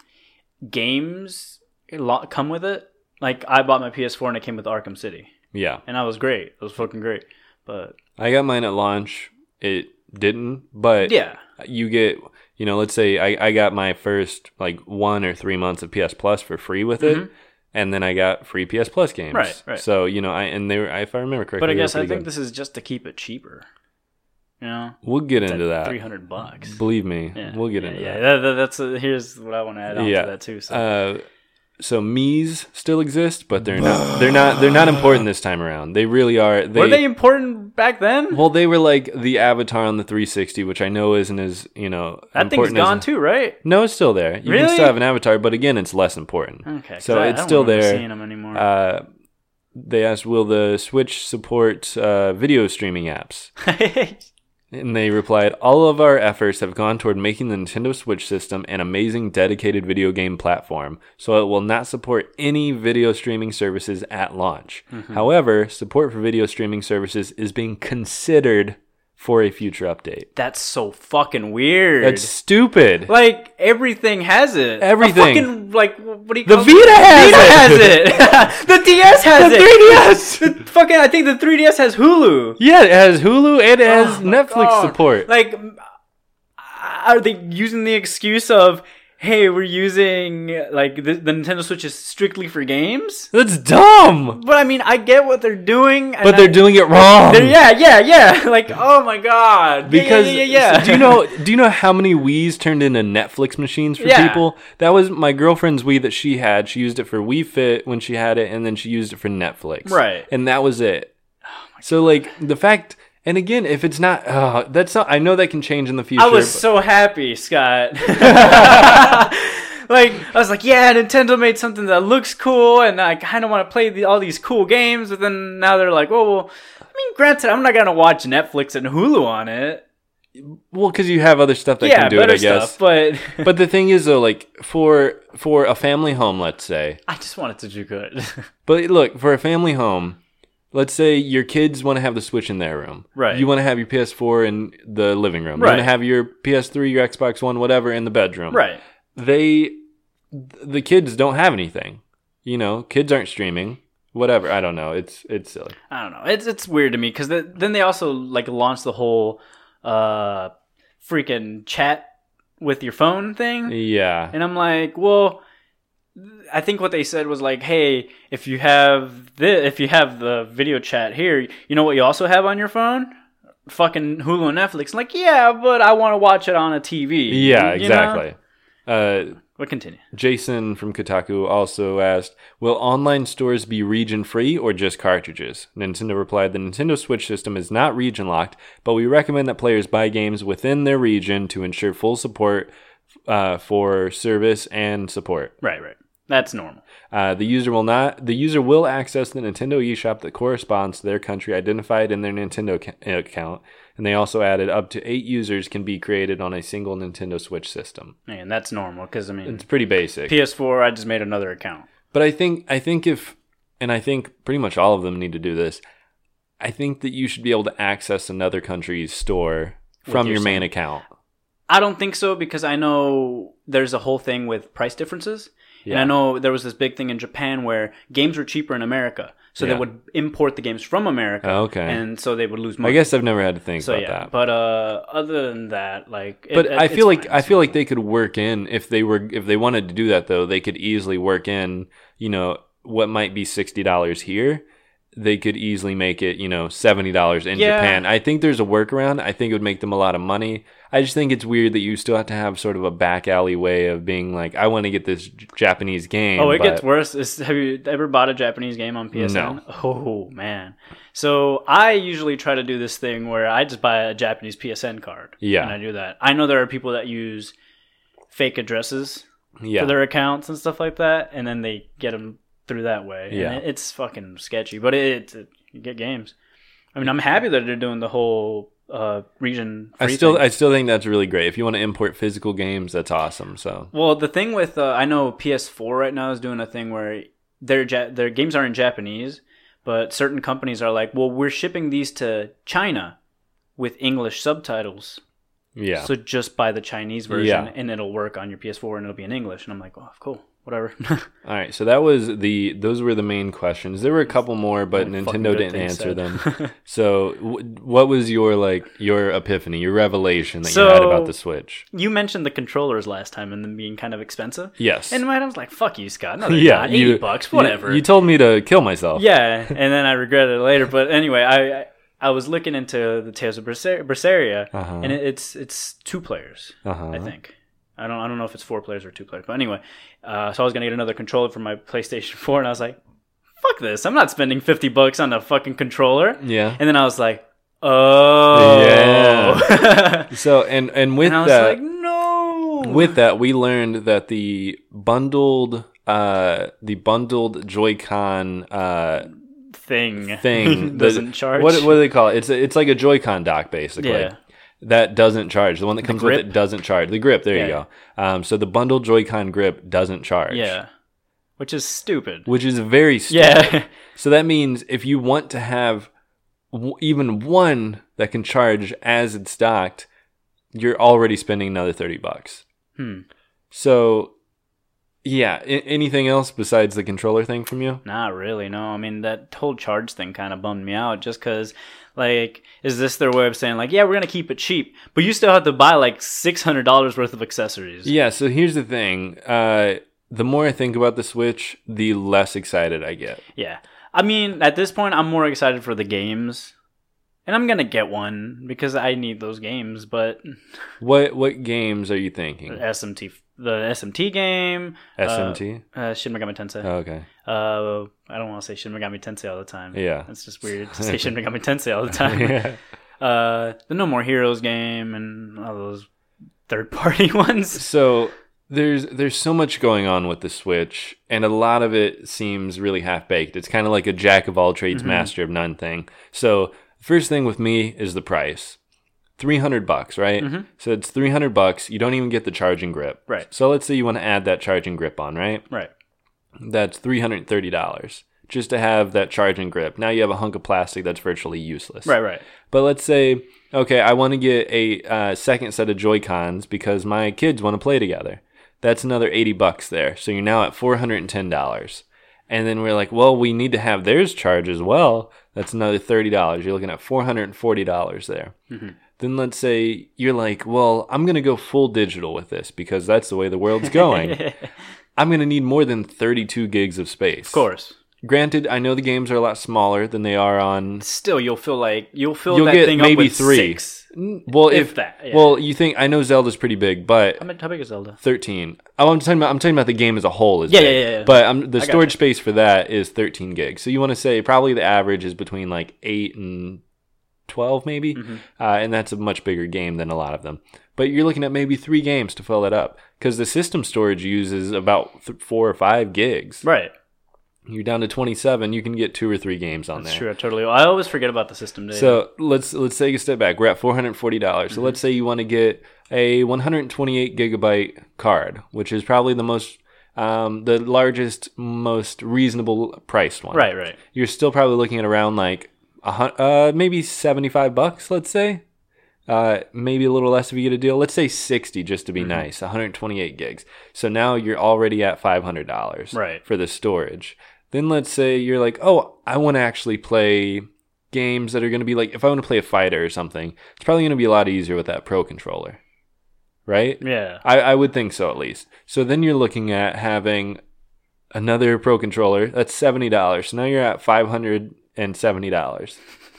games a lot come with it. Like I bought my P S four and it came with Arkham City, yeah. and that was great. It was fucking great. But I got mine at launch. It didn't, but yeah, you get, you know, let's say I, I got my first like one or three months of P S Plus for free with it, Mhm. and then I got free P S Plus games. Right, right. So you know, I and they were, if I remember correctly, but I they were guess I pretty think good. this is just to keep it cheaper. You know, We'll get It's into at that. three hundred bucks. Believe me, Yeah, we'll get yeah, into yeah. that. that. that- that's a, here's what I want to add on Yeah. to that too. So. Uh, so Mii's still exist, but they're not. They're not. They're not important this time around. They really are. They, Were they important back then? Well, they were like the Avatar on the three sixty, which I know isn't as you know. that thing's important gone as, too, right? No, it's still there. You Really? can still have an Avatar, but again, it's less important. Okay, 'cause So I, it's I don't still remember there. Seeing them anymore. Uh, they asked, "Will the Switch support uh, video streaming apps?" And they replied, all of our efforts have gone toward making the Nintendo Switch system an amazing dedicated video game platform, so it will not support any video streaming services at launch. Mm-hmm. However, support for video streaming services is being considered for a future update. That's so fucking weird. That's stupid. Like, everything has it. Everything. A fucking, like, what do you the call Vita it? has Vita it. has it. The D S has the it. The three D S. The fucking, I think the three D S has Hulu. Yeah, it has Hulu and it has Oh, Netflix God. support. Like, are they using the excuse of, hey, we're using, like, the, the Nintendo Switch is strictly for games? That's dumb. But, I mean, I get what they're doing. And But they're I, doing it wrong. Yeah, yeah, yeah. Like, oh my God. Because yeah, yeah, yeah, yeah. do you know do you know how many Wiis turned into Netflix machines for Yeah. people? That was my girlfriend's Wii that she had. She used it for Wii Fit when she had it, and then she used it for Netflix. Right. And that was it. So like the fact, and again, if it's not, uh, that's not. I know that can change in the future. I was but- so happy, Scott. Like, I was like, yeah, Nintendo made something that looks cool, and I kind of want to play the, all these cool games, but then now they're like, oh, well, I mean, granted, I'm not going to watch Netflix and Hulu on it. well, because you have other stuff that yeah, can do it, better I guess. stuff, but But the thing is, though, like for for a family home, let's say. I just want it to do good. But look, for a family home, let's say your kids want to have the Switch in their room. Right. You want to have your P S four in the living room. You Right. want to have your P S three, your Xbox One, whatever, in the bedroom. Right. They, the kids don't have anything. You know, kids aren't streaming. Whatever. I don't know. It's it's silly. I don't know. It's it's weird to me because the, then they also like launched the whole uh freaking chat with your phone thing. Yeah. And I'm like, well, I think what they said was like, hey, if you have the if you have the video chat here, you know what you also have on your phone? Fucking Hulu and Netflix. Like, yeah, but I want to watch it on a T V. Yeah, You know? exactly. Uh, But continue. Jason from Kotaku also asked, will online stores be region-free or just cartridges? Nintendo replied, the Nintendo Switch system is not region-locked, but we recommend that players buy games within their region to ensure full support uh, for service and support. Right, right. That's normal. Uh, the user will not. The user will access the Nintendo eShop that corresponds to their country identified in their Nintendo ca- account, and they also added up to eight users can be created on a single Nintendo Switch system. Man, that's normal because I mean, It's pretty basic. P S four, I just made another account. But I think I think if, and I think pretty much all of them need to do this. I think that you should be able to access another country's store from your your main same- account. I don't think so because I know there's a whole thing with price differences. Yeah. And I know there was this big thing in Japan where games were cheaper in America. So Yeah. they would import the games from America. Oh, okay. And so they would lose money. I guess I've never had to think so. about Yeah. that. But uh, other than that, like, it- But it- I it's feel like fine. I It's feel fine. like they could work in if they were if they wanted to do that though, they could easily work in, you know, what might be sixty dollars here. They could easily make it, you know, seventy dollars in Yeah. Japan. I think there's a workaround. I think it would make them a lot of money. I just think it's weird that you still have to have sort of a back alley way of being like, I want to get this J- Japanese game. Oh, it but- gets worse. Is, have you ever bought a Japanese game on P S N? No. Oh, man. So I usually try to do this thing where I just buy a Japanese P S N card. Yeah. And I do that. I know there are people that use fake addresses Yeah. for their accounts and stuff like that, and then they get them through that way. Yeah. And it, it's fucking sketchy, but it, it you get games. I mean, I'm happy that they're doing the whole uh, region. I free still thing. I still think that's really great. If you want to import physical games, that's awesome. So Well, the thing with uh, I know P S four right now is doing a thing where their ja- their games are in Japanese, but certain companies are like, well, we're shipping these to China with English subtitles. yeah. So just buy the Chinese version, Yeah. and it'll work on your P S four, and it'll be in English. And I'm like, oh, cool, whatever. All right, so that was the those were the main questions. There were a couple more, but Fucking Nintendo good didn't things answer said. them. So, w- what was your like your epiphany, your revelation that you So- had about the Switch? You mentioned the controllers last time and them being kind of expensive. Yes. And in my head, I was like, fuck you, Scott. No, they're yeah, not. eighty you, bucks, you- whatever. You, told me to kill myself. Yeah, and then I regretted it later. But anyway, I I, I was looking into the Tales of Berser- Berseria, Uh-huh. and it, it's it's two players, Uh-huh. I think. I don't I don't know if it's four players or two players. But anyway, uh, so I was gonna get another controller for my PlayStation four, and I was like, fuck this! I'm not spending fifty bucks on a fucking controller. Yeah. And then I was like, oh Yeah. So and and with and I was that like, no. with that we learned that the bundled uh the bundled Joy-Con uh thing thing doesn't the, charge. What what do they call it? It's a, it's like a Joy-Con dock basically. Yeah. that doesn't charge. The one that comes with grip? it doesn't charge. The grip, there Yeah, you go. Um, so the bundle Joy-Con grip doesn't charge. Yeah. Which is stupid. Which is very stupid. Yeah. So that means if you want to have w- even one that can charge as it's docked, you're already spending another thirty bucks. Hmm. So, yeah. I- anything else besides the controller thing from you? Not really, no. I mean, that whole charge thing kind of bummed me out just because, like, is this their way of saying, like, yeah, we're going to keep it cheap, but you still have to buy, like, six hundred dollars worth of accessories. Yeah, so here's the thing. Uh, the more I think about the Switch, the less excited I get. Yeah. I mean, at this point, I'm more excited for the games. And I'm going to get one because I need those games, but What what games are you thinking? S M T, the S M T game. S M T? Uh, uh, Shin Megami Tensei. Oh, okay. Uh, I don't want to say Shin Megami Tensei all the time. Yeah. It's just weird to say Shin Megami Tensei all the time. Yeah. Uh, the No More Heroes game and all those third-party ones. So there's there's so much going on with the Switch, and a lot of it seems really half-baked. It's kind of like a jack of all trades, Mm-hmm. master of none thing. So first thing with me is the price. three hundred bucks, right? Mm-hmm. So it's three hundred bucks. You don't even get the charging grip. Right. So let's say you want to add that charging grip on, right? Right. That's three hundred thirty dollars just to have that charging grip. Now you have a hunk of plastic that's virtually useless. Right, right. But let's say, okay, I want to get a uh, second set of Joy-Cons because my kids want to play together. That's another eighty bucks there. So you're now at four hundred ten dollars. And then we're like, well, we need to have theirs charged as well. That's another thirty dollars. You're looking at four hundred forty dollars there. Mm-hmm. Then let's say you're like, well, I'm going to go full digital with this because that's the way the world's going. I'm going to need more than thirty-two gigs of space. Of course. Granted, I know the games are a lot smaller than they are on. Still, you'll feel like you'll fill You'll that get thing maybe up with three. six. Well, if, If that, yeah. Well, you think I know Zelda's pretty big, but How, many, how big is Zelda? thirteen. Oh, I'm talking about. I'm talking about the game as a whole. Is Yeah, big. yeah, yeah, yeah. But um, the I storage gotcha. space for that is thirteen gigs. So you want to say probably the average is between like eight and twelve, maybe, Mm-hmm. uh, and that's a much bigger game than a lot of them. But you're looking at maybe three games to fill that up because the system storage uses about th- four or five gigs. Right. You're down to twenty-seven. You can get two or three games on That's there. true. I totally. I always forget about the system data. So let's let's take a step back. We're at four hundred forty dollars. Mm-hmm. So let's say you want to get a one hundred twenty-eight gigabyte card, which is probably the most, um, the largest, most reasonable priced one. right, right. You're still probably looking at around like a hun- uh maybe seventy-five bucks. Let's say, uh, maybe a little less if you get a deal. Let's say sixty just to be Mm-hmm. nice. one hundred twenty-eight gigs. So now you're already at five hundred dollars. Right. For the storage. Then let's say you're like, oh, I want to actually play games that are going to be like, if I want to play a fighter or something, it's probably going to be a lot easier with that Pro controller, right? Yeah. I, I would think so at least. So then you're looking at having another Pro controller. That's seventy dollars. So now you're at five hundred seventy dollars.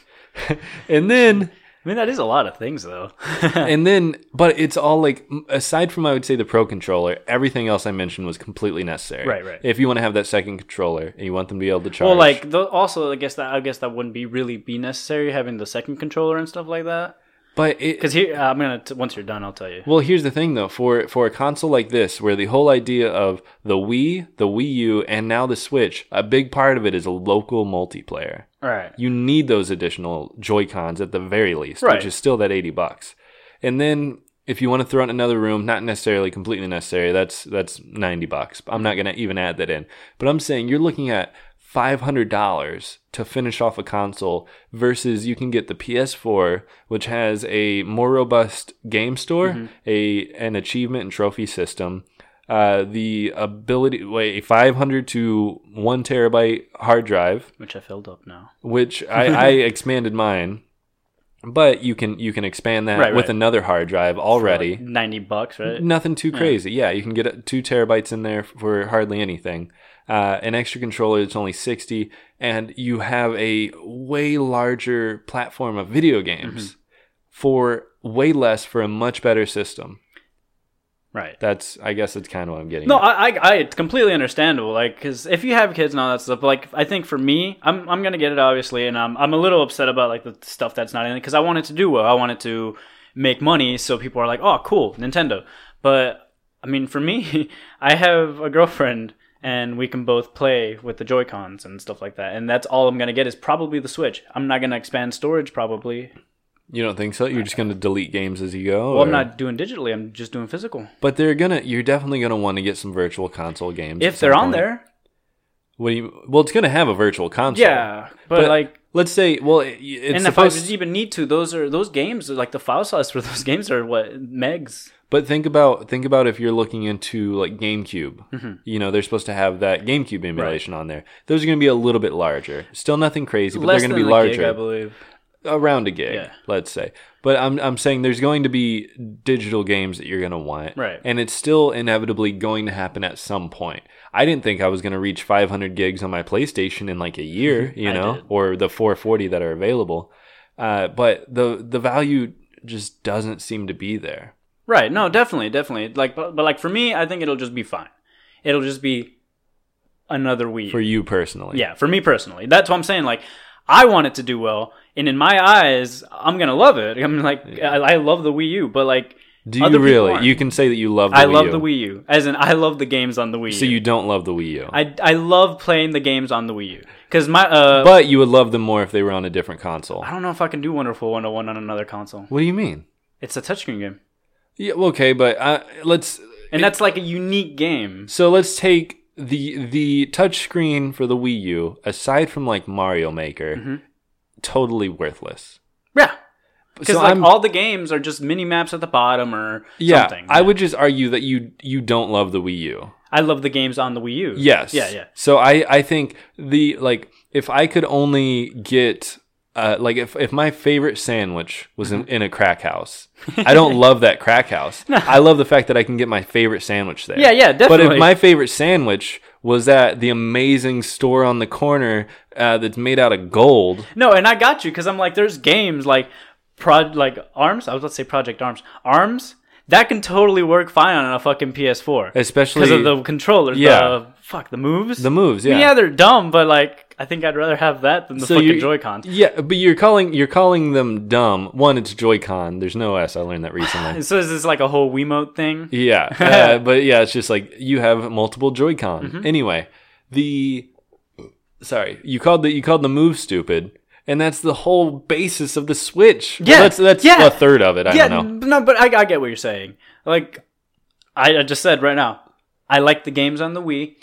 And then... I mean, that is a lot of things, though. and then, but it's all like, aside from, I would say, the Pro controller, everything else I mentioned was completely necessary. Right, right. If you want to have that second controller and you want them to be able to charge. Well, like the, also, I guess that I guess that wouldn't be really be necessary having the second controller and stuff like that. but it, Because here, I'm gonna t- once you're done, I'll tell you. well, here's the thing though, for for a console like this, where the whole idea of the Wii, the Wii U, and now the Switch, a big part of it is a local multiplayer. All right. You need those additional Joy-Cons at the very least, Right. which is still that eighty bucks. And then if you want to throw in another room, not necessarily completely necessary, that's that's ninety bucks. I'm not going to even add that in. But I'm saying you're looking at five hundred dollars to finish off a console versus you can get the P S four, which has a more robust game store, Mm-hmm. a an achievement and trophy system, uh, the ability, wait, a five hundred to one terabyte hard drive, Which I filled up now. which I, I expanded mine, but you can you can expand that Right, with right. another hard drive already. For like ninety bucks, right? Nothing too crazy. Yeah, you can get uh, two terabytes in there for hardly anything. Uh, an extra controller that's only sixty, and you have a way larger platform of video games Mm-hmm. for way less for a much better system. Right. That's, I guess, that's kind of what I'm getting. No, at. I, I, I, it's completely understandable. Like, because if you have kids and all that stuff, like, I think for me, I'm, I'm gonna get it obviously, and I'm, I'm a little upset about like the stuff that's not in it because I want it to do well. I want it to make money, so people are like, oh, cool, Nintendo. But I mean, for me, I have a girlfriend, and we can both play with the Joy-Cons and stuff like that, and that's all I'm gonna get is probably the Switch. I'm not gonna expand storage probably. You don't think so? You're just going to delete games as you go? Well, or? I'm not doing digitally. I'm just doing physical. But they're gonna. You're definitely gonna want to get some virtual console games If they're on there. What do you? Well, it's gonna have a virtual console. Yeah, but, but like, let's say, well, it, it's and supposed. if I even need to, those are those games. Like the file size for those games are what megs. But think about think about if you're looking into like GameCube. Mm-hmm. You know, they're supposed to have that GameCube emulation right. on there. Those are going to be a little bit larger. Still nothing crazy, but Less they're going to be a larger. Gig, I believe. Around a gig, yeah. let's say. But I'm I'm saying there's going to be digital games that you're going to want. Right. And it's still inevitably going to happen at some point. I didn't think I was going to reach five hundred gigs on my PlayStation in like a year, you know, or the four forty that are available. Uh, but the the value just doesn't seem to be there. Right. No, definitely, definitely. Like, but, but like for me, I think it'll just be fine. It'll just be another Wii U. For you personally. Yeah, for me personally. That's what I'm saying. Like, I want it to do well, and in my eyes, I'm gonna love it. I'm like, yeah. I, I love the Wii U, but like, do you really? You can say that you love the I Wii U. I love the Wii U, as in I love the games on the Wii U. So you don't love the Wii U? I, I love playing the games on the Wii U because my. Uh, but you would love them more if they were on a different console. I don't know if I can do Wonderful one oh one on another console. What do you mean? It's a touchscreen game. Yeah, okay, but uh, let's. And it, that's like a unique game. So let's take the the touchscreen for the Wii U, aside from like Mario Maker, mm-hmm. totally worthless. Yeah. Because so like I'm, all the games are just mini maps at the bottom or yeah, something. I would just argue that you you don't love the Wii U. I love the games on the Wii U. Yes. Yeah, yeah. So I, I think the like if I could only get uh, like if, if my favorite sandwich was in, in a crack house, I don't love that crack house. No. I love the fact that I can get my favorite sandwich there. Yeah, yeah, definitely. But if my favorite sandwich was at the amazing store on the corner uh, that's made out of gold. No, and I got you because I'm like, there's games like Pro like ARMS. I was about to say Project ARMS. ARMS that can totally work fine on a fucking P S four, especially because of the controllers. Yeah, the, fuck the moves. The moves. Yeah, I mean, yeah, they're dumb, but like I think I'd rather have that than the so fucking Joy-Cons. Yeah, but you're calling you're calling them dumb. One, it's Joy-Con. There's no S. I learned that recently. So is this like a whole Wiimote thing? Yeah, uh, but yeah, it's just like you have multiple Joy-Con. Mm-hmm. Anyway, the sorry, you called the you called the move stupid. And that's the whole basis of the Switch. Yeah, well, that's that's yeah. a third of it. I yeah, don't know. No, but I, I get what you're saying. Like, I, I just said right now, I like the games on the Wii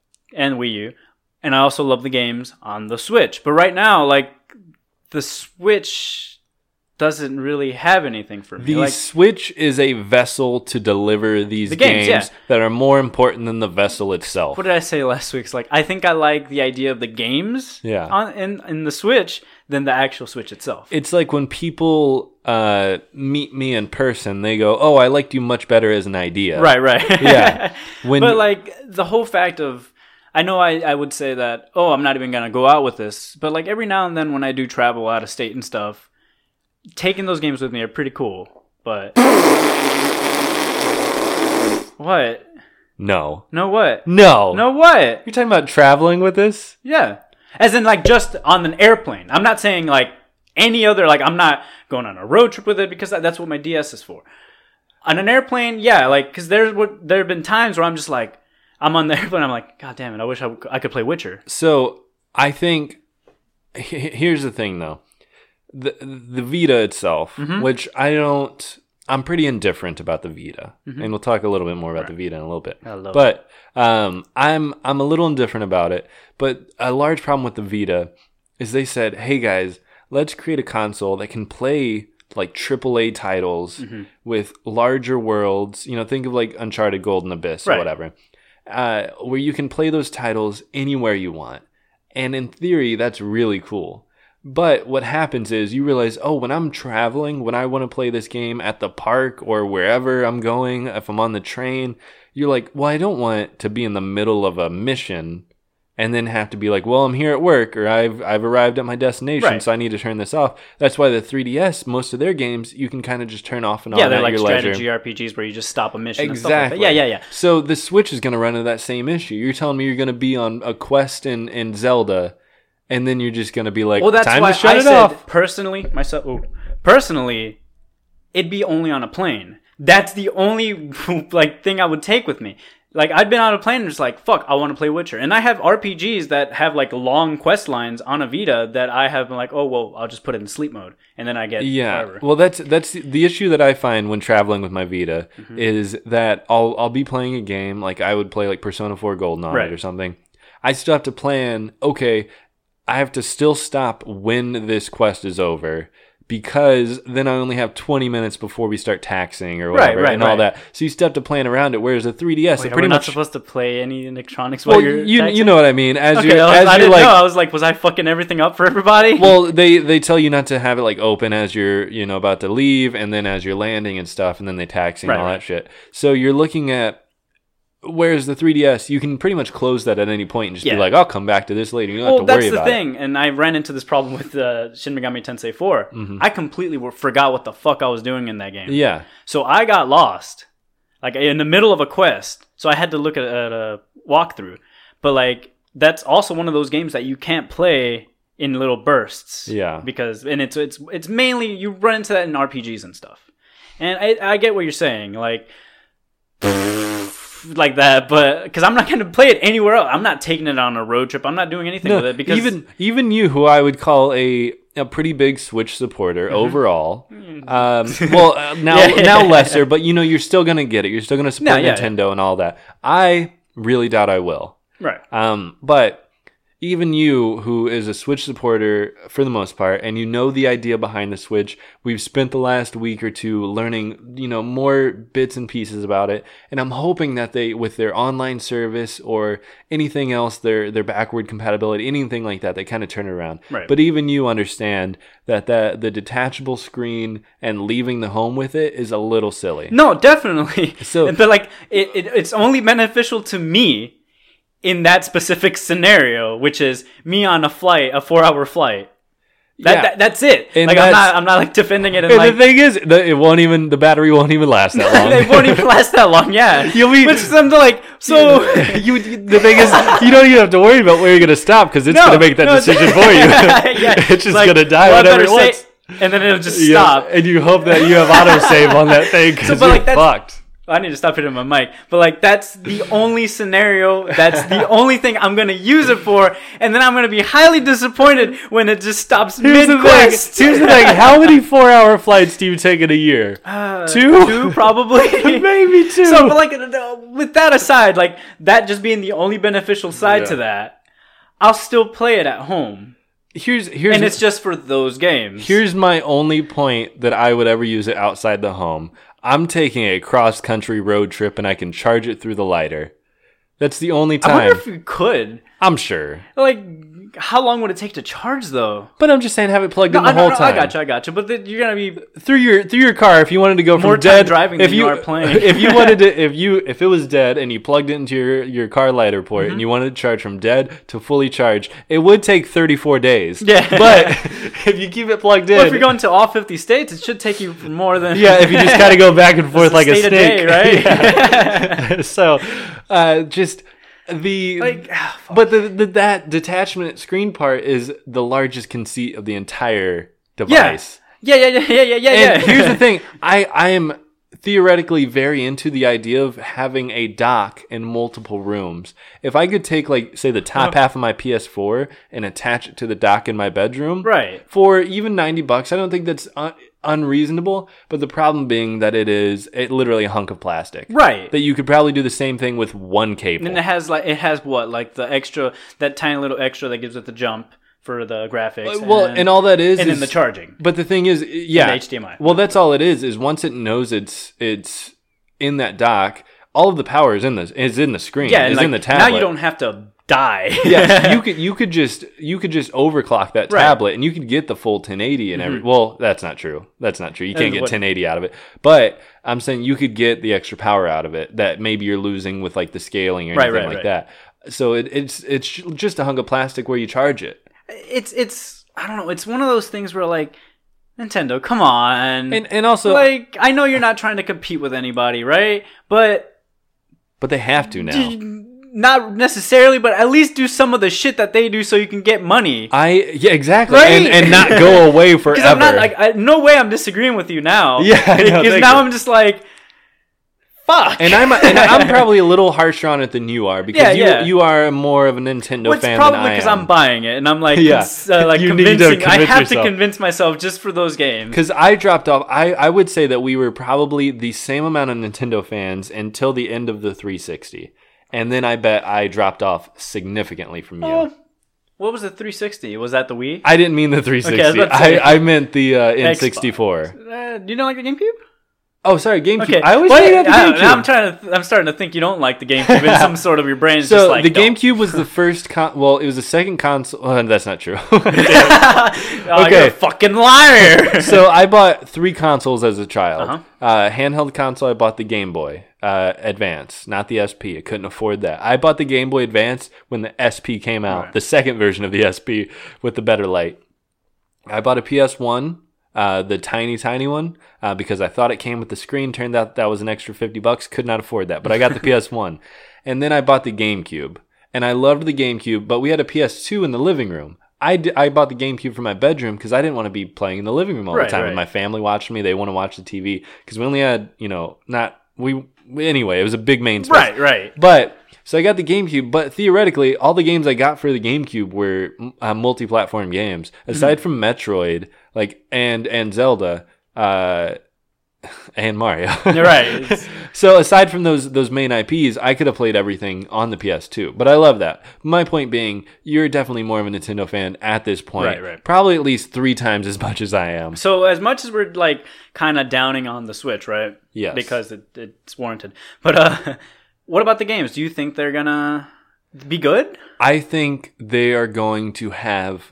and Wii U, and I also love the games on the Switch. But right now, like, the Switch doesn't really have anything for me. The like, Switch is a vessel to deliver these the games, games yeah. that are more important than the vessel itself. What did I say last week? It's like, I think I like the idea of the games yeah. on, in, in the Switch than the actual Switch itself. It's like when people uh, meet me in person, they go, oh, I liked you much better as an idea. Right, right. Yeah. When, but like, the whole fact of, I know I, I would say that, oh, I'm not even going to go out with this. But like every now and then when I do travel out of state and stuff, taking those games with me are pretty cool, but what? No. No what? No. No what? You're talking about traveling with this? Yeah. As in like just on an airplane. I'm not saying like any other, like I'm not going on a road trip with it because that's what my D S is for. On an airplane, yeah, like because there's what there have been times where I'm just like I'm on the airplane, I'm like, God damn it, I wish I, I could play Witcher. So I think here's the thing though. The the Vita itself, mm-hmm. which I don't, I'm pretty indifferent about the Vita, mm-hmm. and we'll talk a little bit more about right. the Vita in a little bit. I love but um, I'm I'm a little indifferent about it. But a large problem with the Vita is they said, "Hey guys, let's create a console that can play like triple A titles mm-hmm. with larger worlds. You know, think of like Uncharted Golden Abyss right. or whatever, uh, where you can play those titles anywhere you want. And in theory, that's really cool." But what happens is you realize, oh, when I'm traveling, when I want to play this game at the park or wherever I'm going, if I'm on the train, you're like, well, I don't want to be in the middle of a mission and then have to be like, well, I'm here at work or I've I've arrived at my destination, right. so I need to turn this off. That's why the three D S, most of their games, you can kind of just turn off and yeah, on they're at like your strategy leisure. R P Gs where you just stop a mission. Exactly. And stuff like that. Yeah, yeah, yeah. So the Switch is going to run into that same issue. You're telling me you're going to be on a quest in, in Zelda, and then you're just going to be like, well, that's time why to shut I it said, off. Personally, myself, oh, personally, it'd be only on a plane. That's the only like thing I would take with me. like I'd been on a plane and just like, fuck, I want to play Witcher. And I have R P Gs that have like long quest lines on a Vita that I have been like, oh, well, I'll just put it in sleep mode. And then I get yeah. whatever. Well, that's that's the issue that I find when traveling with my Vita Mm-hmm. is that I'll I'll be playing a game like I would play like Persona four Golden on Right. it or something. I still have to plan, okay, I have to still stop when this quest is over. Because then I only have twenty minutes before we start taxing or whatever Right, right, and all right. that. So you still have to plan around it. Whereas a three D S, Wait, it are pretty we not much. supposed to play any electronics Well, while you're you texting? you know what I mean. As Okay, you're, I, was, as I you're didn't like, know. I was like, was I fucking everything up for everybody? well, they they tell you not to have it like open as you're you know about to leave, and then as you're landing and stuff, and then they taxing Right, and all right. that shit. So you're looking at. Whereas the three D S, you can pretty much close that at any point and just Yeah. be like, I'll come back to this later. You don't well, have to that's worry the about thing, and I ran into this problem with uh, Shin Megami Tensei four. Mm-hmm. I completely w- forgot what the fuck I was doing in that game. it. Yeah. So I got lost, like in the middle of a quest. So I had to look at, at a walkthrough. But like that's also one of those games that you can't play in little bursts. Yeah. Because and it's it's it's mainly you run into that in R P Gs and stuff. And I I get what you're saying, like like that, but because I'm not going to play it anywhere else. I'm not taking it on a road trip. I'm not doing anything No, with it because even even you, who I would call a a pretty big Switch supporter Mm-hmm. overall. Um, well, uh, now Yeah. now lesser, but you know you're still gonna get it. You're still gonna support No, yeah, Nintendo and all that. I really doubt I will. right. Um, but even you, who is a Switch supporter for the most part, and you know the idea behind the Switch, we've spent the last week or two learning, you know, more bits and pieces about it. And I'm hoping that they, with their online service or anything else, their their backward compatibility, anything like that, they kind of turn it around. Right. But even you understand that that the detachable screen and leaving the home with it is a little silly. No, definitely. So- but like it, it it's only beneficial to me in that specific scenario, which is me on a flight, a four-hour flight. That, Yeah. that that's it. And like I'm that's- not I'm not like defending it and And like the thing is, the, it won't even the battery won't even last that long. they won't even last that long. Yeah, You'll be- Which is something like so. you, you- the thing is, you don't even have to worry about where you're going to stop because it's No, going to make that no, decision for you. yeah, It's just like, going to die well, I whenever better it say- wants. and then it'll just Yeah, stop. and you hope that you have autosave on that thing because but, you're like, that's- fucked. I need to stop hitting my mic. But like that's the only scenario, that's the only thing I'm gonna use it for, and then I'm gonna be highly disappointed when it just stops Here's mid the thing. quest. Here's the thing. How many four-hour flights do you take in a year? Uh, Two? Two probably. Maybe two. So but like uh, with that aside, like that just being the only beneficial side Yeah. to that, I'll still play it at home. here's here's And it's just for those games. Here's my only point that I would ever use it outside the home. I'm taking a cross-country road trip and I can charge it through the lighter. That's the only I time. wonder if you could. I'm sure. Like, how long would it take to charge though? But I'm just saying have it plugged No, in the I, no, whole no, time. I gotcha, I gotcha. But then you're gonna be Through your through your car, if you wanted to go from More time dead driving if than you are playing. if you wanted to, if you if it was dead and you plugged it into your, your car lighter port Mm-hmm. and you wanted to charge from dead to fully charged, it would take thirty-four days. Yeah. But if you keep it plugged in, Well, if you're going to all fifty states, it should take you for more than yeah, if you just kind of go back and forth a like a state a snake, day, right? Yeah. So, uh, just the Like, ah, fuck. but the, the that detachment screen part is the largest conceit of the entire device. yeah, yeah, yeah, yeah, yeah, yeah. And yeah. here's the thing: I I am theoretically very into the idea of having a dock in multiple rooms. If I could take, like, say, the top half of my P S four and attach it to the dock in my bedroom, Right. for even ninety bucks, I don't think that's un- unreasonable. But the problem being that it is it literally a hunk of plastic, Right. That you could probably do the same thing with one cable. And it has like it has what like the extra that tiny little extra that gives it the jump for the graphics. Uh, well, and, and all that is and is then the charging. But the thing is, yeah, H D M I. Well, that's all it is. Is once it knows it's it's in that dock, all of the power is in the is in the screen. Yeah, and is like, in the tablet. now you don't have to die. Yeah, you could you could just you could just overclock that Right. tablet and you could get the full ten eighty and every. Well, that's not true. That's not true. You can't And get what- ten eighty out of it. But I'm saying you could get the extra power out of it that maybe you're losing with like the scaling or Right, anything right, like right. that. So it, it's it's just a hunk of plastic where you charge it. It's it's I don't know. It's one of those things where like Nintendo, come on, And and also like I know you're not trying to compete with anybody, right? But but they have to now. d- not necessarily, but at least do some of the shit that they do so you can get money. I yeah exactly Right? and and not go away forever. Because I'm not like I, no way I'm disagreeing with you now. Yeah, I know, Because thank now you. I'm just like, fuck? And I'm and I'm probably a little harsher on it than you are because Yeah, you yeah. you are more of a Nintendo Well, it's fan probably than I because am. I'm buying it, and I'm like, Yeah. cons- uh, like You need to convincing. I convince have yourself. to convince myself just for those games. Because I dropped off. I, I would say that we were probably the same amount of Nintendo fans until the end of the three sixty. And then I bet I dropped off significantly from you. Oh, what was the three sixty? Was that the Wii? I didn't mean the three sixty. Okay, I was about to I, say- I meant the uh, N sixty-four. Uh, do you not like the GameCube? Oh, sorry, GameCube. Okay, I always Well, say you got the I don't- GameCube. now I'm trying to. Th- I'm starting to think you don't like the GameCube. In some sort of your brain is So just like the don't. GameCube was the first con- well, it was the second console. Oh, that's not true. Oh, Okay. you're a fucking liar. So I bought three consoles as a child. Uh-huh. Uh, handheld console, I bought the Game Boy uh, Advance, not the S P. I couldn't afford that. I bought the Game Boy Advance when the S P came out, Right. the second version of the S P with the better light. I bought a P S one, uh, the tiny, tiny one, uh, because I thought it came with the screen. Turned out that was an extra fifty bucks. Could not afford that, but I got the P S one. And then I bought the GameCube. And I loved the GameCube, but we had a P S two in the living room. I, d- I bought the GameCube for my bedroom because I didn't want to be playing in the living room all Right, the time. right. With my family watching me, they want to watch the T V because we only had, you know, not we. Anyway, it was a big main space. Right, right. But so I got the GameCube, but theoretically, all the games I got for the GameCube were uh, multi-platform games. Aside from Metroid, like and and Zelda, uh, and Mario. You're right. It's- So aside from those those main I Ps, I could have played everything on the P S two. But I love that. My point being, you're definitely more of a Nintendo fan at this point. Right, right. Probably at least three times as much as I am. So as much as we're like kind of downing on the Switch, right? Yes. Because it, it's warranted. But uh, what about the games? Do you think they're gonna be good? I think they are going to have,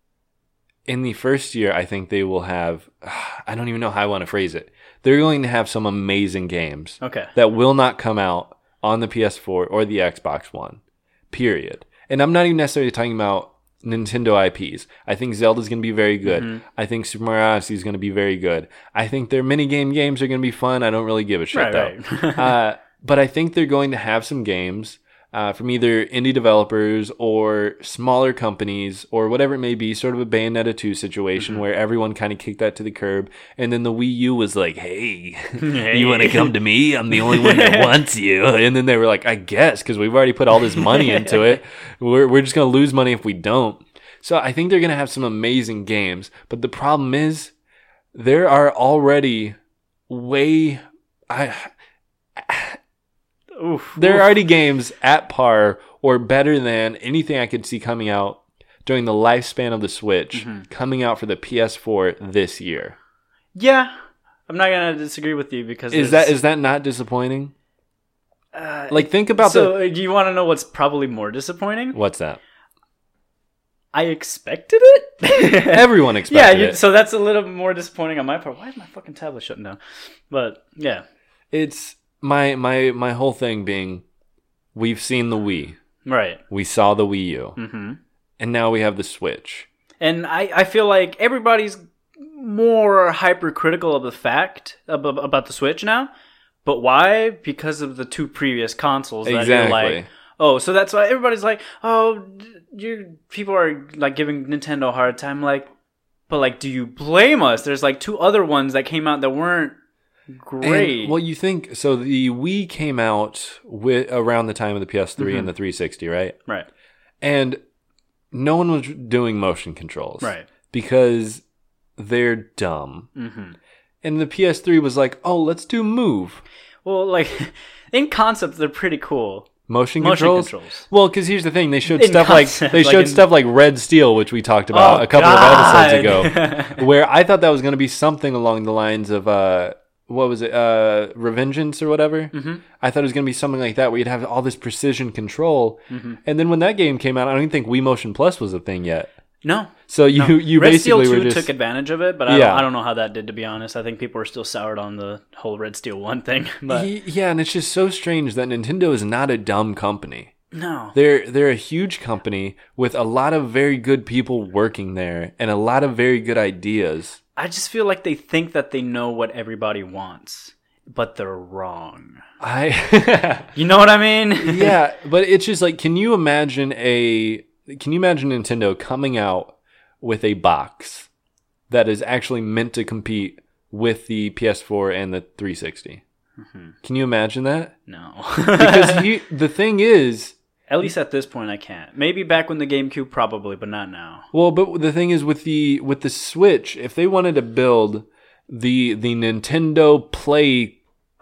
in the first year, I think they will have, I don't even know how I want to phrase it. They're going to have some amazing games Okay. that will not come out on the P S four or the Xbox One, period. And I'm not even necessarily talking about Nintendo I Ps. I think Zelda's going to be very good. Mm-hmm. I think Super Mario Odyssey is going to be very good. I think their minigame games are going to be fun. I don't really give a shit, Right, though. right. uh, but I think they're going to have some games uh, from either indie developers or smaller companies or whatever it may be, sort of a Bayonetta two situation Mm-hmm. where everyone kind of kicked that to the curb. And then the Wii U was like, hey, Hey. you want to come to me? I'm the only one that wants you. And then they were like, I guess, because we've already put all this money into it. We're, we're just going to lose money if we don't. So I think they're going to have some amazing games. But the problem is, there are already way... I, Oof. there are oof. already games at par or better than anything I could see coming out during the lifespan of the Switch, Mm-hmm. coming out for the P S four this year. Yeah. I'm not gonna disagree with you because Is there's- that is that not disappointing? uh, Like, think about so the... do you want to know what's probably more disappointing? What's that? I expected it. Everyone yeah, expected you, it. so that's a little more disappointing on my part. Why is my fucking tablet shutting down? But yeah, It's my my my whole thing being, we've seen the Wii, right. we saw the Wii U, hmm and now we have the Switch. And I, I feel like everybody's more hypercritical of the fact about, about the Switch now. But why? Because of the two previous consoles. That You're Exactly. like, oh, so that's why everybody's like, oh, you people are like giving Nintendo a hard time. Like, but like, do you blame us? There's like two other ones that came out that weren't great. And, well, you think so? The Wii came out with around the time of the P S three Mm-hmm. and the three sixty, right? right, And no one was doing motion controls, right. Because they're dumb. hmm And the P S three was like, oh, let's do Move. Well, like in concept, they're pretty cool. Motion, Motion controls? controls. Well, because here's the thing: they showed In stuff concept, like they like showed in- stuff like Red Steel, which we talked about Oh, a couple God. of episodes ago, where I thought that was going to be something along the lines of uh, what was it, uh, Revengeance or whatever. Mm-hmm. I thought it was going to be something like that, where you'd have all this precision control. Mm-hmm. And then when that game came out, I don't even think Wii Motion Plus was a thing yet. No, So you no. you Red Steel basically were two just took advantage of it, but I, Yeah. don't, I don't know how that did. To be honest, I think people were still soured on the whole Red Steel one thing. But Y- yeah, and it's just so strange that Nintendo is not a dumb company. no, They're they're a huge company with a lot of very good people working there and a lot of very good ideas. I just feel like they think that they know what everybody wants, but they're wrong. I You know what I mean? yeah, but it's just like, can you imagine a can you imagine Nintendo coming out with a box that is actually meant to compete with the P S four and the three sixty? Mm-hmm. Can you imagine that? No. Because he, the thing is, at least at this point, I can't. Maybe back when the GameCube, probably, but not now. well, but the thing is with the with the Switch, if they wanted to build the the Nintendo Play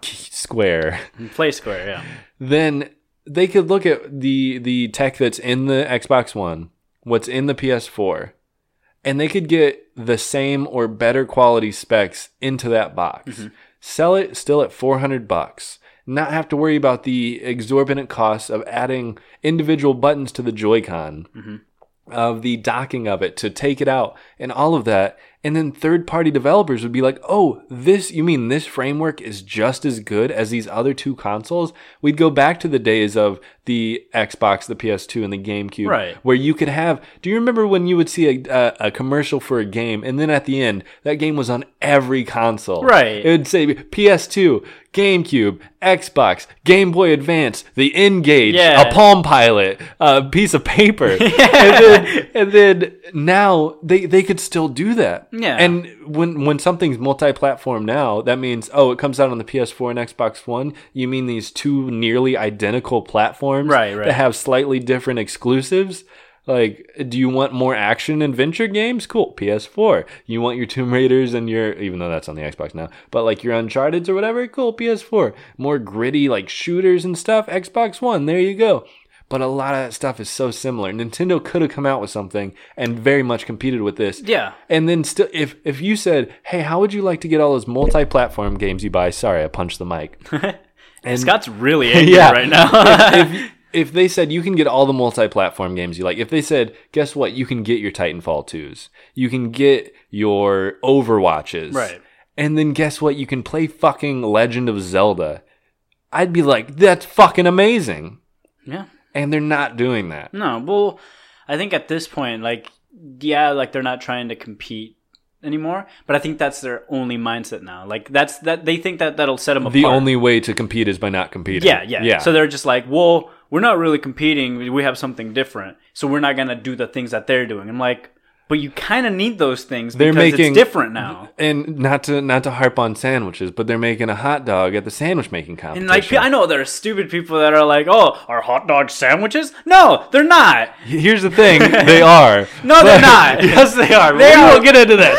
Square, Play Square, yeah, then they could look at the the tech that's in the Xbox One, what's in the P S four, and they could get the same or better quality specs into that box. Mm-hmm. Sell it still at four hundred bucks. Not have to worry about the exorbitant costs of adding individual buttons to the Joy-Con, mm-hmm. of the docking of it to take it out and all of that. And then third-party developers would be like, oh, this, you mean this framework is just as good as these other two consoles? We'd go back to the days of the Xbox, the P S two, and the GameCube, right, where you could have, do you remember when you would see a, a, a commercial for a game, and then at the end, that game was on every console? Right. It would say P S two, GameCube, Xbox, Game Boy Advance, the N-Gage, yeah. a Palm Pilot, a piece of paper. Yeah. And then, and then now they, they could still do that. Yeah. And when when something's multi-platform now, that means, oh, it comes out on the P S four and Xbox One. You mean these two nearly identical platforms, right, right. that have slightly different exclusives? Like, do you want more action adventure games? Cool, P S four. You want your Tomb Raiders and your, even though that's on the Xbox now, but like your Uncharted's or whatever? Cool, P S four. More gritty like shooters and stuff? Xbox One. There you go. But a lot of that stuff is so similar. Nintendo could have come out with something and very much competed with this. Yeah. And then still, if if you said, hey, how would you like to get all those multi-platform games you buy? Sorry, I punched the mic. And Scott's really angry yeah, right now. if, if, if they said you can get all the multi-platform games you like, if they said, guess what, you can get your Titanfall twos, you can get your Overwatches. Right. And then guess what, you can play fucking Legend of Zelda. I'd be like, that's fucking amazing. Yeah. And they're not doing that. No, well, I think at this point, like, yeah, like they're not trying to compete anymore, but I think that's their only mindset now. Like, that's that they think that that'll set them apart. The only way to compete is by not competing. Yeah, yeah, yeah. So they're just like, well, we're not really competing. We have something different, so we're not gonna do the things that they're doing. I'm like, but you kind of need those things they're because making, it's different now. And not to not to harp on sandwiches, but they're making a hot dog at the sandwich making competition. And like, I know there are stupid people that are like, "Oh, are hot dog sandwiches?" No, they're not. Here's the thing, they are. No, they're not. Yes, they are. They we are. will get into this.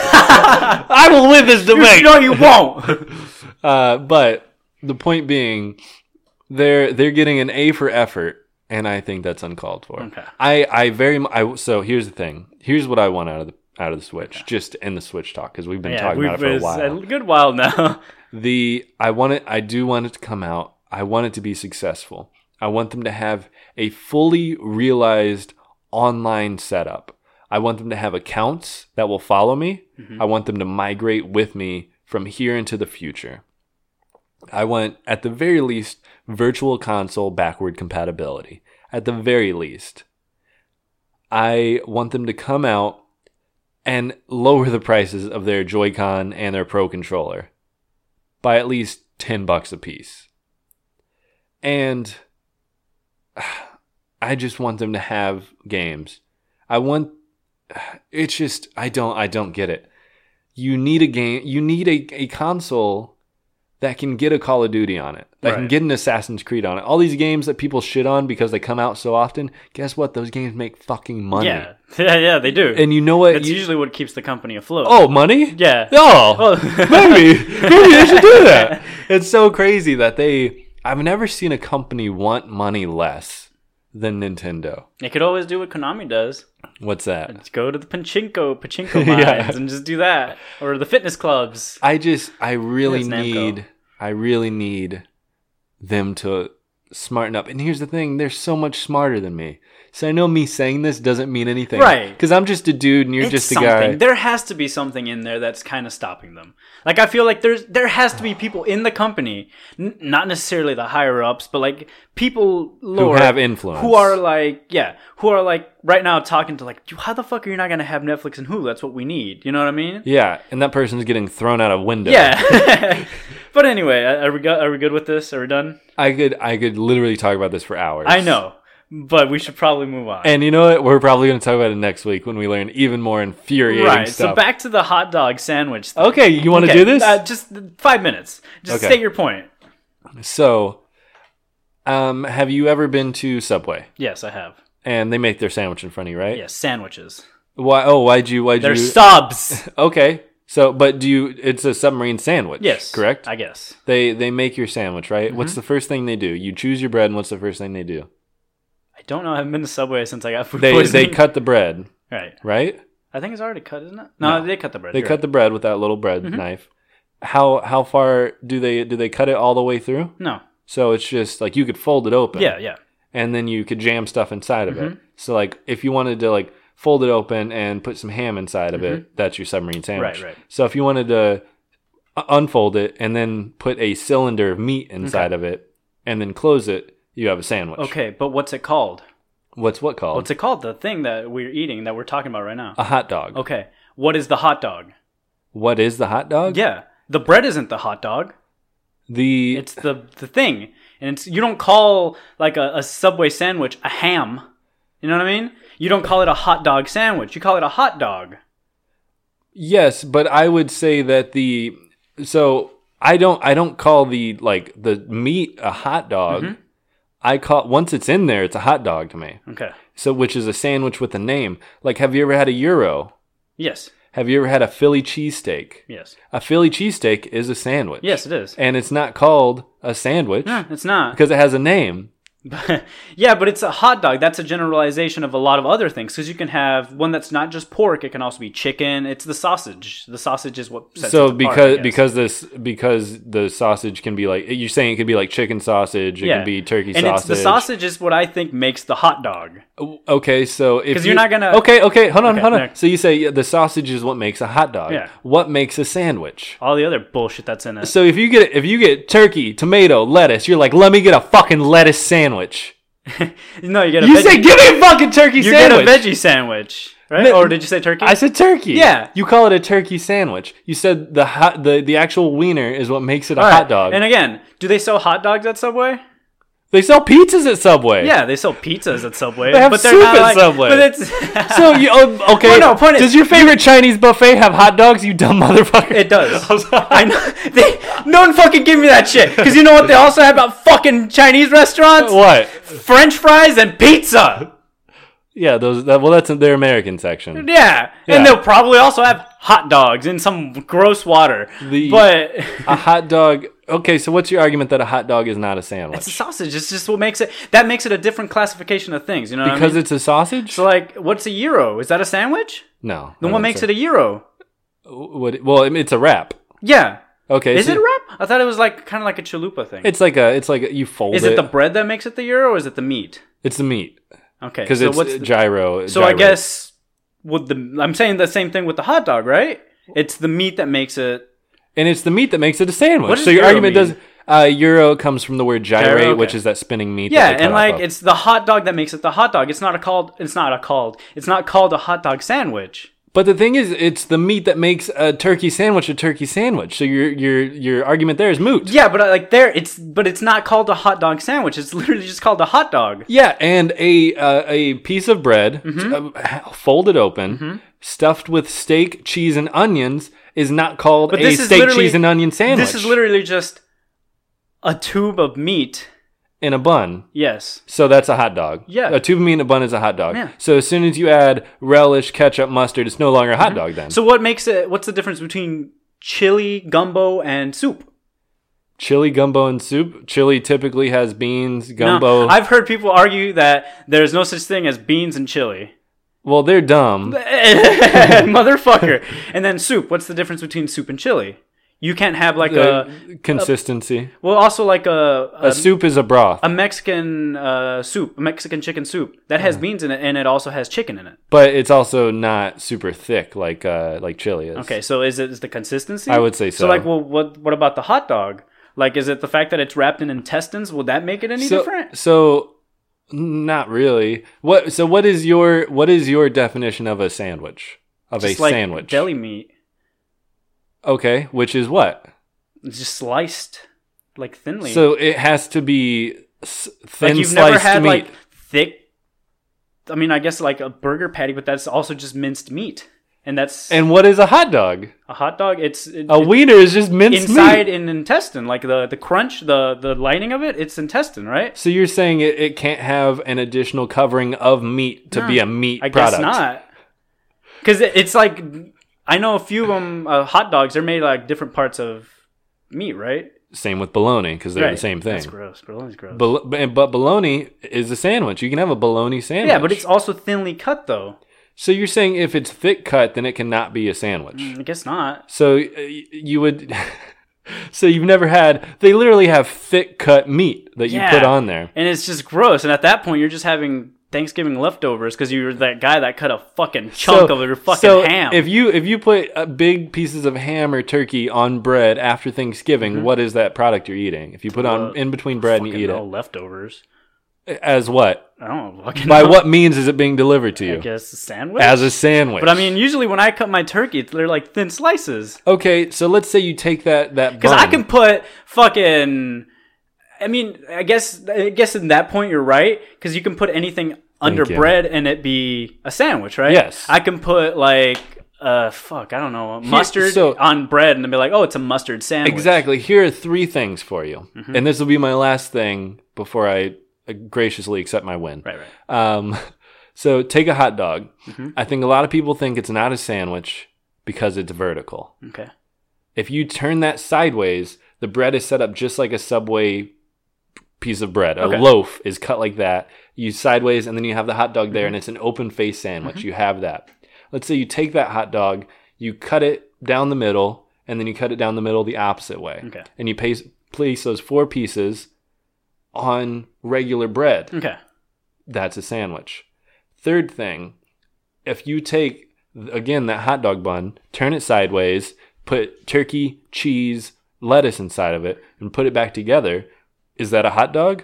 I will win this debate. No, you won't. uh, but the point being, they're they're getting an A for effort. And I think that's uncalled for. Okay. I, I very I so here's the thing. Here's what I want out of the out of the Switch. Okay. Just in the Switch talk, because we've been yeah, talking we've about it for a while. A good while now. The I want it. I do want it to come out. I want it to be successful. I want them to have a fully realized online setup. I want them to have accounts that will follow me. Mm-hmm. I want them to migrate with me from here into the future. I want, at the very least, virtual console backward compatibility. At the very least. I want them to come out and lower the prices of their Joy-Con and their Pro Controller by at least ten bucks a piece. And I just want them to have games. I want, it's just, I don't, I don't get it. You need a game, you need a, a console that can get a Call of Duty on it, that right. can get an Assassin's Creed on it. All these games that people shit on because they come out so often, guess what? Those games make fucking money. Yeah, yeah, yeah, they do. And you know what? That's you... usually what keeps the company afloat. Oh, money? Yeah. Oh, oh. maybe. Maybe they should do that. It's so crazy that they... I've never seen a company want money less than Nintendo. They could always do what Konami does. What's that? Let's go to the pachinko, pachinko mines yeah. and just do that. Or the fitness clubs. I just, I really need... I really need them to smarten up. And here's the thing, they're so much smarter than me. So I know me saying this doesn't mean anything. Right. Because I'm just a dude and you're it's just a something. guy. There has to be something in there that's kind of stopping them. Like, I feel like there's there has to be people in the company, n- not necessarily the higher-ups, but like people lower. Who have influence. Who are like, yeah, who are like right now talking to like, how the fuck are you not going to have Netflix and Hulu? That's what we need. You know what I mean? Yeah, and that person's getting thrown out a window. Yeah. But anyway, are we, go- are we good with this? Are we done? I could I could literally talk about this for hours. I know. But we should probably move on. And you know what? We're probably going to talk about it next week when we learn even more infuriating right, stuff. So back to the hot dog sandwich thing. Okay, you want to okay, do this? Uh, just five minutes. Just okay. state your point. So, um, have you ever been to Subway? Yes, I have. And they make their sandwich in front of you, right? Yes, sandwiches. Why? Oh, why'd you? Why'd They're you? subs. Okay. So, but do you? It's a submarine sandwich. Yes, correct. I guess. They they make your sandwich, right? Mm-hmm. What's the first thing they do? You choose your bread, and what's the first thing they do? I don't know. I haven't been to Subway since I got food They poisoning. they cut the bread, Right. right? I think it's already cut, isn't it? No, No. they cut the bread. They You're cut right. the bread with that little bread Mhm. knife. How how far do they do they cut it all the way through? No. So it's just like you could fold it open. Yeah, yeah. And then you could jam stuff inside of it. Mhm. So like if you wanted to like fold it open and put some ham inside of it, that's your submarine sandwich. Mm-hmm. Right, right. So if you wanted to u- unfold it and then put a cylinder of meat inside Okay. of it and then close it, you have a sandwich. Okay, but what's it called? What's what called? What's it called? The thing that we're eating, that we're talking about right now. A hot dog. Okay. What is the hot dog? What is the hot dog? Yeah. The bread isn't the hot dog. The It's the the thing. And it's you don't call like a, a Subway sandwich a ham. You know what I mean? You don't call it a hot dog sandwich. You call it a hot dog. Yes, but I would say that the so I don't I don't call the like the meat a hot dog. Mm-hmm. I call once it's in there, it's a hot dog to me. Okay. So which is a sandwich with a name. Like have you ever had a gyro? Yes. Have you ever had a Philly cheesesteak? Yes. A Philly cheesesteak is a sandwich. Yes, it is. And it's not called a sandwich No, it's not. because it has a name. Yeah, but it's a hot dog. That's a generalization of a lot of other things because you can have one that's not just pork. It can also be chicken. It's the sausage. The sausage is what sets So it apart, I because guess. because this because the sausage can be like you're saying it could be like chicken sausage, it yeah. can be turkey and sausage. it's the sausage is what I think makes the hot dog. Okay, so if 'Cause you, you're not gonna- Okay, okay, hold on, Okay, hold on. next. So you say yeah, the sausage is what makes a hot dog. Yeah. What makes a sandwich? All the other bullshit that's in it. So if you get if you get turkey, tomato, lettuce, you're like, let me get a fucking lettuce sandwich. No, you get a You veggie. say, give me a fucking turkey you sandwich. get a veggie sandwich, right? No, or did you say turkey? I said turkey. Yeah. You call it a turkey sandwich. You said the hot, the the actual wiener is what makes it a All hot right. dog. And again, do they sell hot dogs at Subway? They sell pizzas at Subway. Yeah, they sell pizzas at Subway. They have but they're soup not at like, Subway. But it's So you oh, okay? Well, no, point is- does your favorite Chinese buffet have hot dogs? You dumb motherfucker. It does. I know. They, no one fucking give me that shit. Because you know what they also have about fucking Chinese restaurants? What? French fries and pizza. Yeah, those. That, well, that's in their American section. Yeah. Yeah. And they'll probably also have hot dogs in some gross water. The- but A hot dog. Okay, so what's your argument that a hot dog is not a sandwich? it's a sausage. It's just what makes it. That makes it a different classification of things. You know what because I mean? it's a sausage. So, like, what's a gyro? Is that a sandwich? no. Then what makes it a gyro? What? Well, it's a wrap. Yeah. Okay. Is so it a wrap? I thought it was like kind of like a chalupa thing. It's like a. It's like a, you fold Is it. it the bread that makes it the gyro, or is it the meat? It's the meat Okay. because so it's what's the- gyro. So I gyro. guess would the I'm saying the same thing with the hot dog, right? It's the meat that makes it. and it's the meat that makes it a sandwich. What does so your gyro argument mean? does. Uh, Euro comes from the word gyrate, Gyro, okay. which is that spinning meat. Yeah, that they and cut off like of. it's the hot dog that makes it the hot dog. It's not a called. It's not a called. It's not called a hot dog sandwich. But the thing is, it's the meat that makes a turkey sandwich a turkey sandwich. So your your your argument there is moot. Yeah, but uh, like there, it's but it's not called a hot dog sandwich. It's literally just called a hot dog. Yeah, and a uh, a piece of bread Mm-hmm. uh, folded open, stuffed with steak, cheese, and onions is not called But a this is steak, literally- cheese, and onion sandwich. This is literally just a tube of meat. in a bun. Yes. So that's a hot dog. Yeah. A tube of meat in a bun is a hot dog. Yeah. So as soon as you add relish, ketchup, mustard, it's no longer a hot dog then. So what makes it? What's the difference between chili, gumbo, and soup? Chili, gumbo, and soup. Chili typically has beans, No, gumbo. I've heard people argue that there's no such thing as beans and chili. well, they're dumb. Motherfucker. And then soup. What's the difference between soup and chili? You can't have like Uh, a consistency. well, also like a A, a, soup is a broth, a Mexican uh, soup, a Mexican chicken soup that has beans in it, and it also has chicken in it. but it's also not super thick like uh, like chili is. Okay, so is it is the consistency? I would say So so. like, well, what what about the hot dog? Like, is it the fact that it's wrapped in intestines? Will that make it any so, different? So, not really. What? So, what is your what is your definition of a sandwich? Of Just a like sandwich? deli meat. Okay, which is what? It's just sliced like thinly. So it has to be s- thin like you've sliced never had meat. like thick. I mean, I guess like a burger patty, but that's also just minced meat. And that's And what is a hot dog? a hot dog. It's it, A wiener is just minced inside meat. an intestine, like the the crunch, the the lining of it. It's intestine, right? So you're saying it, it can't have an additional covering of meat to No, be a meat I product? guess not. Because it, it's like I know a few of them uh, hot dogs. They're made like different parts of meat, right? Same with bologna because they're Right. the same thing. That's gross. Bologna's gross. Bol- but but bologna is a sandwich. You can have a bologna sandwich. yeah, but it's also thinly cut though. So you're saying if it's thick cut, then it cannot be a sandwich. Mm, I guess not. So uh, you would. So you've never had. They literally have thick cut meat that you Yeah. put on there. And it's just gross. And at that point, you're just having Thanksgiving leftovers because you were that guy that cut a fucking chunk So- of your fucking so ham. If you if you put uh, big pieces of ham or turkey on bread after Thanksgiving, what is that product you're eating? If you put Mm-hmm. Well, on in between bread and you fucking eat no it, leftovers. as what? I don't fucking By know. what means is it being delivered to I you? guess a sandwich. As a sandwich. But I mean, usually when I cut my turkey, they're like thin slices. okay, so let's say you take that that Because bun. I can put fucking. I mean, I guess I guess in that point you're right. Because you can put anything under you. bread and it be a sandwich, right? Yes. I can put like uh fuck, I don't know, mustard so- on bread and then be like, oh, it's a mustard sandwich. Exactly. Here are three things for you, Mm-hmm. and this will be my last thing before I uh, graciously accept my win. Right, right. Um, so take a hot dog. Mm-hmm. I think a lot of people think it's not a sandwich because it's vertical. Okay. If you turn that sideways, the bread is set up just like a Subway piece of bread. A Okay. loaf is cut like that. You sideways, and then you have the hot dog there, Mm-hmm. and it's an open face sandwich. You have that. Let's say you take that hot dog, you cut it down the middle, and then you cut it down the middle the opposite way. Okay. And you place, place those four pieces on regular bread. Okay. That's a sandwich. Third thing, if you take, again, that hot dog bun, turn it sideways, put turkey, cheese, lettuce inside of it, and put it back together, is that a hot dog?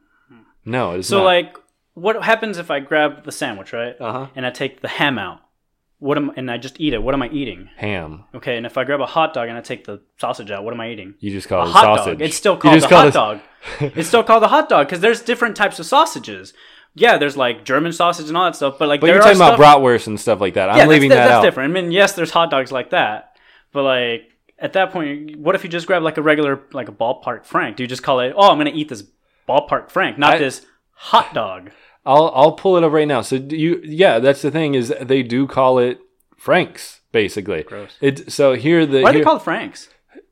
No, it's So not. like, what happens if I grab the sandwich, right? Uh-huh. And I take the ham out? What am and I just eat it? What am I eating? Ham. Okay, and if I grab a hot dog and I take the sausage out, what am I eating? You just call A it hot sausage. dog. It's still You called just a call hot it- dog. It's still called a hot dog because there's different types of sausages. Yeah, there's like German sausage and all that stuff, but like But there you're are talking about stuff- bratwurst and stuff like that. I'm yeah, leaving that's, that that's out. different. I mean, yes, there's hot dogs like that, but like at that point, what if you just grab like a regular like a ballpark Frank? Do you just call it? Oh, I'm gonna eat this ballpark Frank, not I- this hot dog. I'll I'll pull it up right now. So do you yeah, that's the thing is they do call it Franks basically. Gross. It so here the Why are they here- called Franks?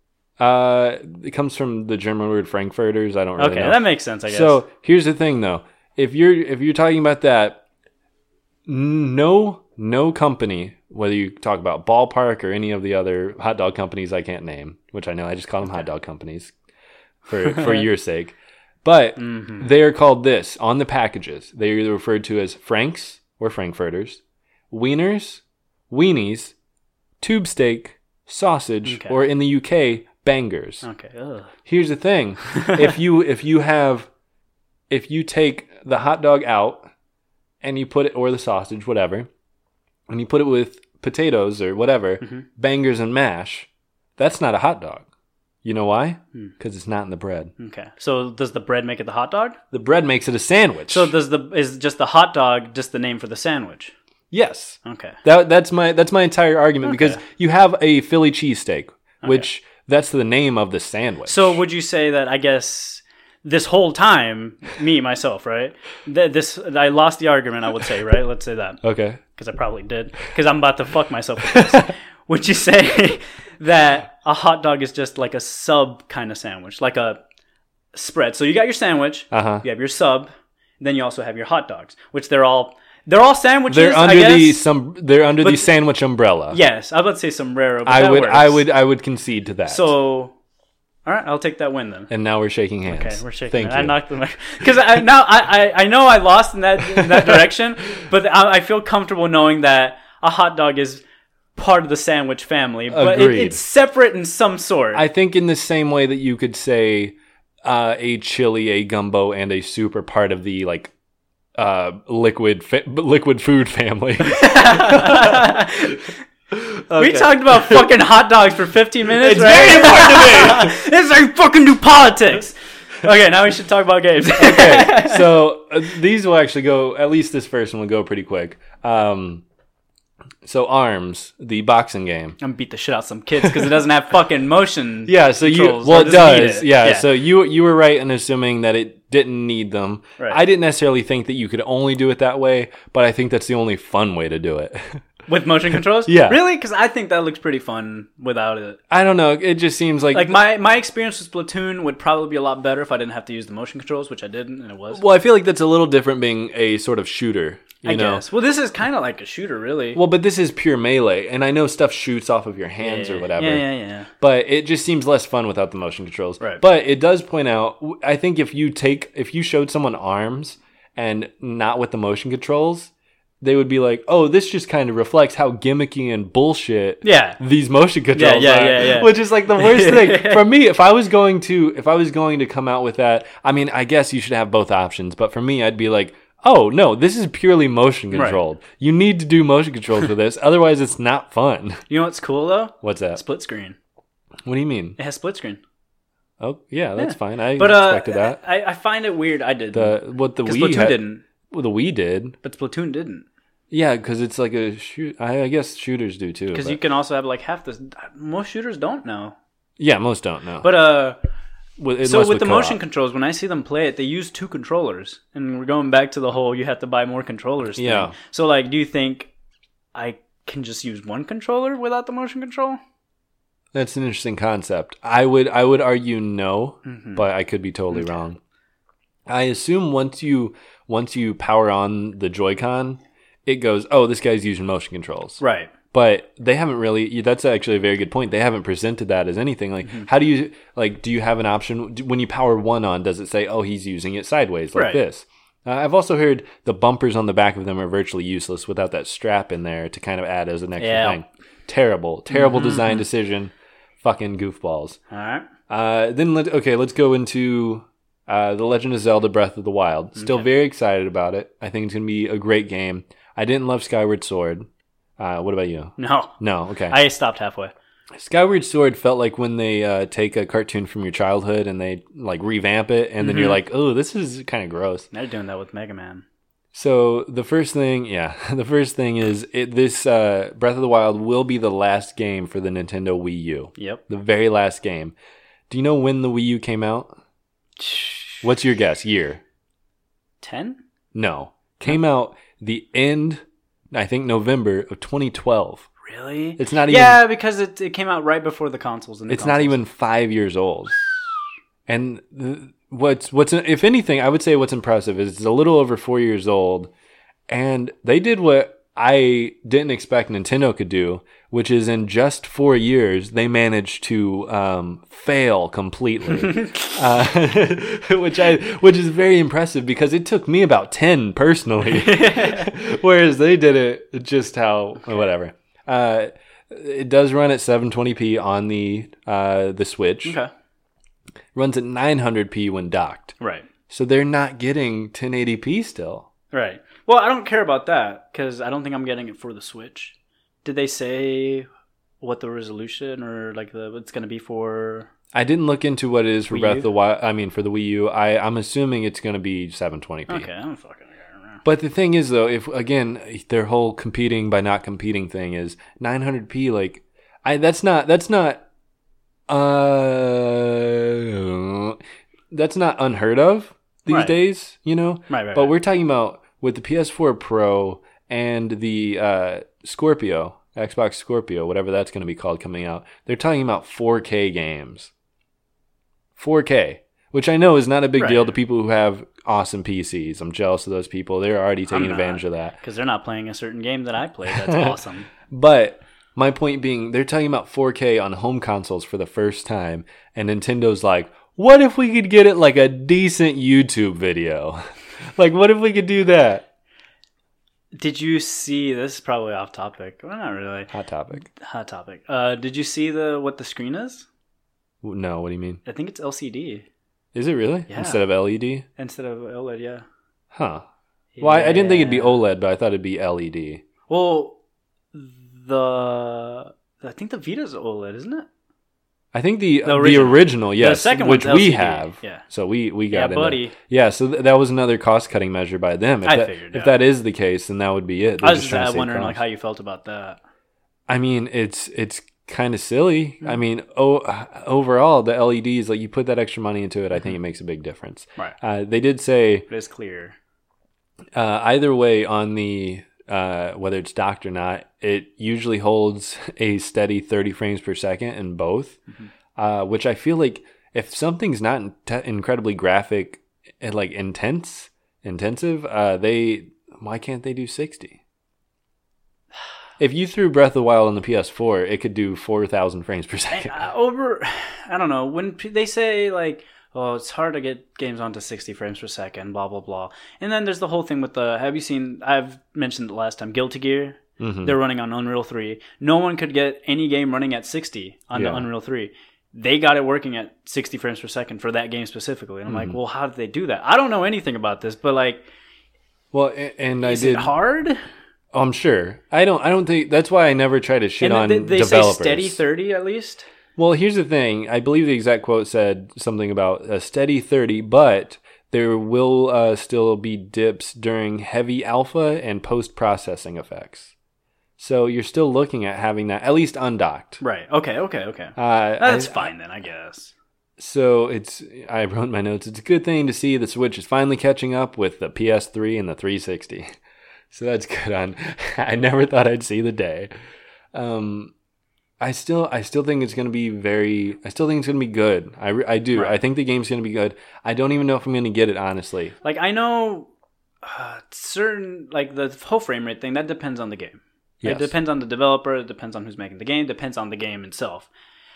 uh it comes from the German word Frankfurters. I don't really Okay, know. that makes sense. I guess. So here's the thing though. If you're if you're talking about that, no no company, whether you talk about Ballpark or any of the other hot dog companies I can't name, which I know I just call them hot dog companies for for your sake. But Mm-hmm. they are called this on the packages. They are either referred to as Franks or Frankfurters, Wieners, Weenies, Tube Steak, Sausage, Okay. or in the U K, Bangers. okay. Ugh. Here's the thing: if you if you have if you take the hot dog out and you put it or the sausage, whatever, and you put it with potatoes or whatever, Mm-hmm. bangers and mash, that's not a hot dog. You know why? Hmm. Because it's not in the bread. Okay. So does the bread make it the hot dog? The bread makes it a sandwich. So does the is just the hot dog just the name for the sandwich? yes, Okay. that that's my that's my entire argument because Okay. you have a Philly cheesesteak, which that's the name of the sandwich. So would you say that I guess this whole time, me myself, right? That this I lost the argument. I would say, right? Let's say that okay, because I probably did because I'm about to fuck myself with this. Would you say that a hot dog is just like a sub kind of sandwich, like a spread? So you got your sandwich, uh huh. you have your sub, then you also have your hot dogs, which they're all they're all sandwiches. They're under I guess. the some. They're under But- the sandwich umbrella. Yes, I would say sombrero. But I that would, works. I would, I would concede to that. So, all right, I'll take that win then. and now we're shaking hands. Okay, we're shaking. Thank it. you. I knocked them because I now I, I I know I lost in that in that direction, but I, I feel comfortable knowing that a hot dog is part of the sandwich family, but it, Agreed. it's separate in some sort. I think in the same way that you could say uh, a chili, a gumbo, and a soup are part of the like uh, liquid fa- liquid food family. We talked about fucking hot dogs for fifteen minutes. It's right? very important to me. This is how you fucking do politics. Okay, now we should talk about games. Okay, so uh, these will actually go. At least this first one will go pretty quick. Um, So ARMS, the boxing game. I'm gonna beat the shit out of some kids because it doesn't have fucking motion. Yeah, so you controls, well or it doesn't need does. it. Yeah, Yeah. so you you were right in assuming that it didn't need them. Right. I didn't necessarily think that you could only do it that way, but I think that's the only fun way to do it. With motion controls? Yeah. Really? Because I think that looks pretty fun without it. I don't know. It just seems like Like my, my experience with Splatoon would probably be a lot better if I didn't have to use the motion controls, which I didn't, and it was. well, I feel like that's a little different being a sort of shooter. You I know? guess. Well, this is kind of like a shooter, really. Well, but this is pure melee, and I know stuff shoots off of your hands yeah, or whatever. Yeah, yeah, yeah. But it just seems less fun without the motion controls. Right. But it does point out, I think if you take, if you showed someone ARMS and not with the motion controls, they would be like, oh, this just kind of reflects how gimmicky and bullshit Yeah. these motion controls Yeah, yeah, are. yeah, yeah. Which is like the worst thing. For me, if I was going to, if I was going to come out with that, I mean, I guess you should have both options. But for me, I'd be like, oh, no, this is purely motion controlled. Right. You need to do motion controls for this. Otherwise, it's not fun. You know what's cool, though? What's that? Split screen. What do you mean? It has split screen. Oh, yeah, that's Yeah. fine. I But uh, expected that. I, I find it weird. I did. The what the Because Wii Splatoon had, didn't. well, the Wii did. But Splatoon didn't. Yeah, because it's like a shoot. I, I guess shooters do too. Because but- you can also have like half this. Most shooters don't know. yeah, most don't know. But uh, With- so unless with the co-op. motion controls, when I see them play it, they use two controllers, and we're going back to the whole you have to buy more controllers. Thing. Yeah. So like, do you think I can just use one controller without the motion control? That's an interesting concept. I would I would argue no, Mm-hmm. but I could be totally wrong. I assume once you once you power on the Joy-Con, it goes, oh, this guy's using motion controls. Right. But they haven't really, that's actually a very good point. They haven't presented that as anything. Like, Mm-hmm. how do you, like, do you have an option? Do- When you power one on, does it say, oh, he's using it sideways like Right. this? Uh, I've also heard the bumpers on the back of them are virtually useless without that strap in there to kind of add as an extra Yeah. thing. Terrible, terrible Mm-hmm. design decision. Fucking goofballs. All right. Uh, then, let, okay, let's go into uh, The Legend of Zelda Breath of the Wild. Still Okay. very excited about it. I think it's going to be a great game. I didn't love Skyward Sword. Uh, what about you? No. No, okay. I stopped halfway. Skyward Sword felt like when they uh, take a cartoon from your childhood and they like revamp it, and then you're Mhm. like, oh, this is kind of gross. They're doing that with Mega Man. So the first thing, yeah, the first thing is it, this uh, Breath of the Wild will be the last game for the Nintendo Wii U. Yep. The very last game. Do you know when the Wii U came out? What's your guess? Year? Ten? No. Came out the end, I think November of twenty twelve. Really? It's not even. Yeah, because it, it came out right before the consoles. And the It's not consoles. even five years old. And th- what's what's if anything, I would say what's impressive is it's a little over four years old, and they did what I didn't expect Nintendo could do, which is in just four years they managed to um, fail completely, uh, which I which is very impressive because it took me about ten personally, whereas they did it just how whatever. Uh, it does run at seven twenty p on the uh, the Switch. Okay. Runs at nine hundred p when docked. Right. So they're not getting ten eighty p still. Right. Well, I don't care about that because I don't think I'm getting it for the Switch. Did they say what the resolution or like the what's going to be for? I didn't look into what it is for Wii Breath U? of the Wild. I mean, for the Wii U. I, I'm assuming it's going to be seven twenty p. Okay, I don't fucking care. But the thing is, though, if again their whole competing by not competing thing is nine hundred p, like I that's not that's not uh that's not unheard of these Right. days, you know. Right, right. But right. we're talking about with the P S four Pro and the uh, Scorpio, Xbox Scorpio, whatever that's going to be called coming out. They're talking about four K games. four K, which I know is not a big Right. deal to people who have awesome P Cs. I'm jealous of those people. They're already taking I'm not. advantage of that. Because they're not playing a certain game that I play. That's awesome. But my point being, they're talking about four K on home consoles for the first time, and Nintendo's like, what if we could get it like a decent YouTube video? Like, what if we could do that? Did you see this? Is probably off topic. Well, not really. Hot topic. Hot topic. Uh, did you see the what the screen is? No, what do you mean? I think it's L C D Is it really? Yeah. Instead of L E D? instead of OLED. Yeah. Huh. Well, I, I didn't think it'd be Yeah. OLED, but I thought it'd be L E D. Well, the I think the Vita's OLED, isn't it? I think the The the original. original, yes, second which one's we L C D, have. yeah. So we we got Yeah, into- buddy. Yeah, so th- that was another cost cutting measure by them. If I that, figured, if yeah. that is the case, then that would be it. They're I was just just trying to uh, save wondering like costs. how you felt about that. I mean, it's it's kind of silly. Mm. I mean, oh, overall, the L E Ds, like you put that extra money into it, I think it makes a big difference. Right. Uh, they did say But it's clear. uh, either way on the uh, whether it's docked or not, it usually holds a steady thirty frames per second in both, Mm-hmm. uh, which I feel like if something's not in- incredibly graphic and like intense, intensive, uh, they why can't they do sixty? If you threw Breath of the Wild on the P S four, it could do four thousand frames per second. Uh, over, I don't know. When p- they say like, "Oh, it's hard to get games onto sixty frames per second," blah blah blah, and then there's the whole thing with the. Have you seen? I've mentioned it last time. Guilty Gear. Mhm. They're running on Unreal three. No one could get any game running at sixty on Yeah. the Unreal three. They got it working at sixty frames per second for that game specifically. And I'm Mm-hmm. like, well, how did they do that? I don't know anything about this, but like, Well, a- and I is did. it hard? Oh, I'm sure. I don't. I don't think that's why I never try to shit And on they, they say developers. steady thirty at least. Well, here's the thing. I believe the exact quote said something about a steady thirty, but there will uh, still be dips during heavy alpha and post-processing effects. So you're still looking at having that at least undocked. Right. Okay. Okay. Okay. Uh, That's I- fine then, I guess. So it's. I wrote in my notes. It's a good thing to see the Switch is finally catching up with the P S three and the three sixty. So that's good. On. I never thought I'd see the day. Um, I still, I still think it's going to be very. I still think it's going to be good. I, re- I do. Right. I think the game's going to be good. I don't even know if I'm going to get it honestly. Like I know uh, certain like the whole frame rate thing that depends on the game. Yes. It depends on the developer. It depends on who's making the game. It depends on the game itself.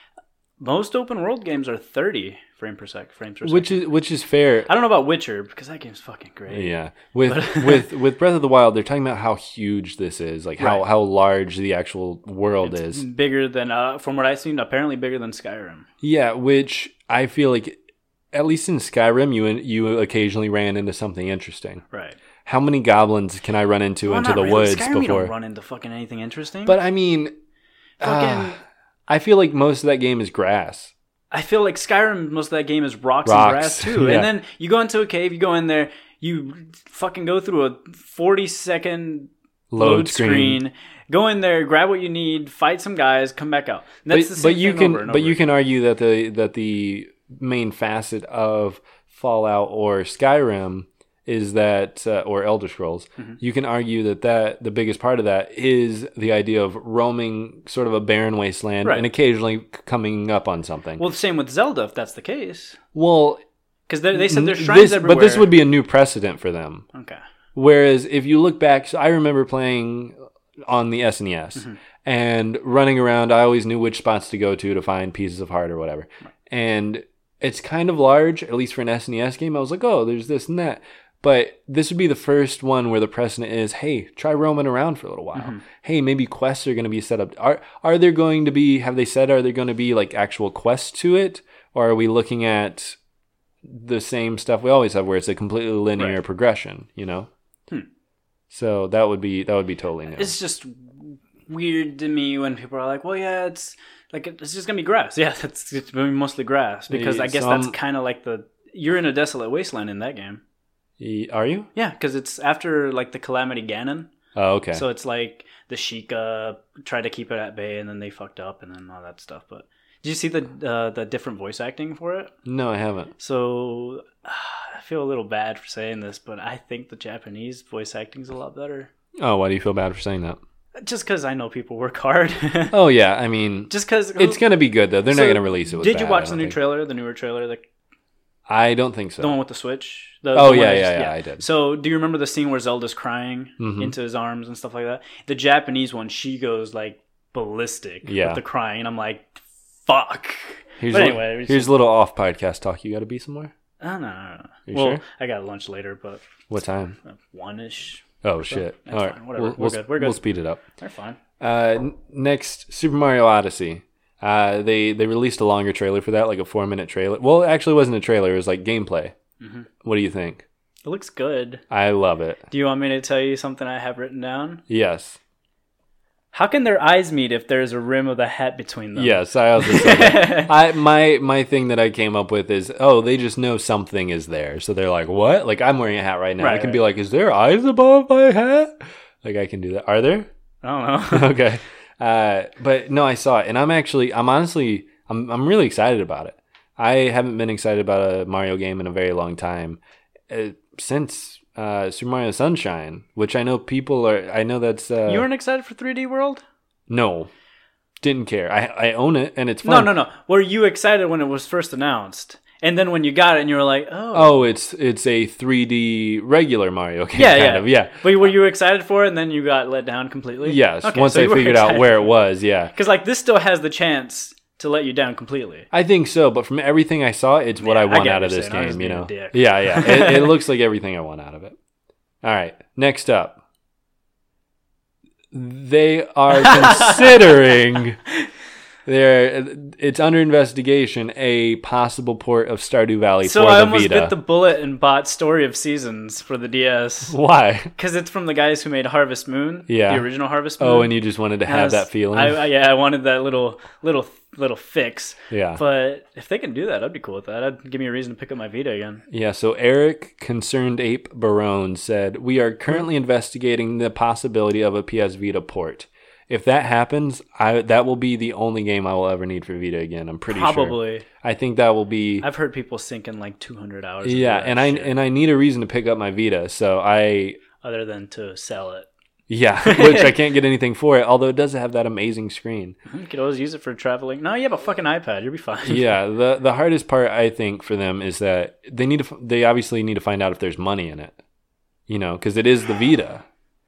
Most open world games are thirty frame per sec, frames per second. Which is which is fair. I don't know about Witcher because that game's fucking great. Yeah, with with with Breath of the Wild, they're talking about how huge this is, like how Right. how large the actual world It's is. bigger than, uh, from what I've seen, apparently bigger than Skyrim. Yeah, which I feel like, at least in Skyrim, you you occasionally ran into something interesting. Right. How many goblins can I run into Well, into not the really. woods Skyrim, you before? don't run into fucking anything interesting. But I mean, Fucking- uh, I feel like most of that game is grass. I feel like Skyrim, most of that game is rocks, Rocks, and grass too. yeah. And then you go into a cave, you go in there, you fucking go through a forty second Load, load, screen. screen. Go in there, grab what you need, fight some guys, come back out. And that's But, the same but you thing can over and but over you again. can argue that the that the main facet of Fallout or Skyrim is that uh, or Elder Scrolls. Mm-hmm. You can argue that that the biggest part of that is the idea of roaming sort of a barren wasteland Right. and occasionally c- coming up on something. Well, the same with Zelda, if that's the case. Well, Because they said there's n- shrines this, everywhere. but this would be a new precedent for them. Okay. Whereas if you look back, so I remember playing on the S N E S Mm-hmm. and running around. I always knew which spots to go to to find pieces of heart or whatever. And it's kind of large, at least for an S N E S game. I was like, oh, there's this and that. But this would be the first one where the precedent is, hey, try roaming around for a little while. Mm-hmm. Hey, maybe quests are going to be set up. Are are there going to be, have they said, are there going to be like actual quests to it? Or are we looking at the same stuff we always have where it's a completely linear Right. progression, you know? Hmm. So that would be that would be totally new. It's just weird to me when people are like, well, yeah, it's like, it's just going to be grass. Yeah, it's, it's gonna be mostly grass. Because I guess Some- that's kind of like the, you're in a desolate wasteland in that game. Y- Are you? Yeah, because it's after like the Calamity Ganon. Oh, okay. So it's like the Sheikah tried to keep it at bay and then they fucked up and then all that stuff. But did you see the uh, the different voice acting for it? no, I haven't. So uh, I feel a little bad for saying this, but I think the Japanese voice acting is a lot better. Oh, why do you feel bad for saying that? Just because I know people work hard. Oh, yeah. I mean, Just because it's going to be good, though. They're not So, going to release it with Did you bad, watch I the don't new think. trailer, the newer trailer, the, I don't think so. the one with the Switch? The, Oh, the one yeah, that yeah, just- yeah, I did. So do you remember the scene where Zelda's crying Mhm. into his arms and stuff like that? The Japanese one, she goes like ballistic Yeah. with the crying, and I'm like, fuck. Here's But a, anyway, it's here's just- a little off podcast talk. You got to be somewhere? Oh, no, no, no. You well, sure? I got lunch later, but What time? one-ish. Oh, shit. That's All right. fine. Whatever. We'll, We're we'll, good. We're good. We'll speed it up. They're fine. Uh, n- next, Super Mario Odyssey. Uh, they, they released a longer trailer for that, like a four-minute trailer. Well, it actually wasn't a trailer. It was like gameplay. Mhm. What do you think? It looks good. I love it. Do you want me to tell you something I have written down? Yes. How can their eyes meet if there's a rim of the hat between them? Yes, I also said that. I my my thing that I came up with is, oh, they just know something is there, so they're like, what? Like I'm wearing a hat right now. Right, I can right. be like, is there eyes above my hat? Like I can do that. Are there? I don't know. Okay. Uh, but no, I saw it, and I'm actually, I'm honestly, I'm I'm really excited about it. I haven't been excited about a Mario game in a very long time, uh, since uh, Super Mario Sunshine, which I know people are. I know that's. Uh, You weren't excited for three D World? No, didn't care. I I own it, and it's No, fun. no, no. Were you excited when it was first announced? And then when you got it and you were like, oh. Oh, it's it's a three D regular Mario game, yeah, kind yeah. of. Yeah. But were you excited for it and then you got let down completely? Yes. Okay, once so I you were figured out excited where for it was, yeah. Because, like, this still has the chance to let you down completely. I think so, but from everything I saw, it's what Yeah, I I want get out what of you're this saying. I was game, you being a know? dick. Yeah, yeah. It, it looks like everything I want out of it. All right. Next up. They are considering they're it's under investigation a possible port of Stardew Valley So for I the almost Vita. bit the bullet and bought Story of Seasons for the D S. Why? Because it's from the guys who made Harvest Moon. Yeah. The original Harvest Moon. Oh, and you just wanted to And I have was- that feeling? I, I, yeah, I wanted that little, little, little fix. yeah. But if they can do that, I'd be cool with that. That'd give me a reason to pick up my Vita again. Yeah, so Eric Concerned Ape Barone said, we are currently investigating the possibility of a P S Vita port. If that happens, I that will be the only game I will ever need for Vita again. I'm pretty sure. Probably. I think that will be. I've heard people sinking like two hundred hours. into Yeah, that and I shit, and I need a reason to pick up my Vita. So I, other than to sell it. yeah, which I can't get anything for it. Although it does have that amazing screen. You could always use it for traveling. No, you have a fucking iPad. You'll be fine. Yeah, the the hardest part I think for them is that they need to. They obviously need to find out if there's money in it. You know, because it is the Vita.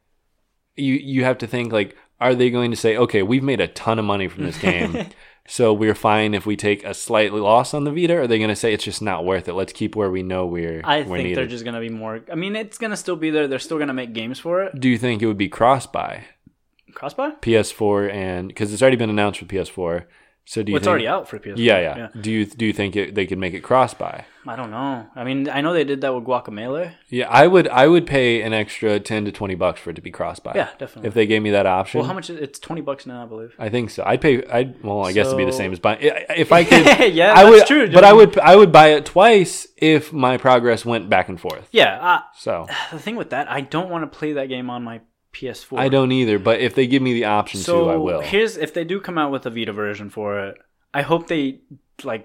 You you have to think like. Are they going to say, okay, we've made a ton of money from this game, so we're fine if we take a slight loss on the Vita? Or are they going to say it's just not worth it? Let's keep where we know we're I we're think needed. they're just gonna be more. I mean, it's gonna still be there. They're still gonna make games for it. Do you think it would be cross-buy? Cross-buy? P S four and because it's already been announced for P S four. So do you Well, it's think, already out for P S four. Yeah, yeah, Do you do you think it, they could make it cross-buy? I don't know. I mean, I know they did that with Guacamelee. Yeah, I would I would pay an extra ten to twenty bucks for it to be cross-buy. Yeah, definitely. If they gave me that option. Well, how much? Is, it's twenty bucks now, I believe. I think so. I'd pay. I'd well, I guess it'd be the So- same as buying. If I could, Yeah, I that's would, true, But I dude. would, I would buy it twice if my progress went back and forth. Yeah. Uh, So the thing with that, I don't want to play that game on my P S four. I don't either. But if they give me the option So to, I will. here's if they do come out with a Vita version for it. I hope they like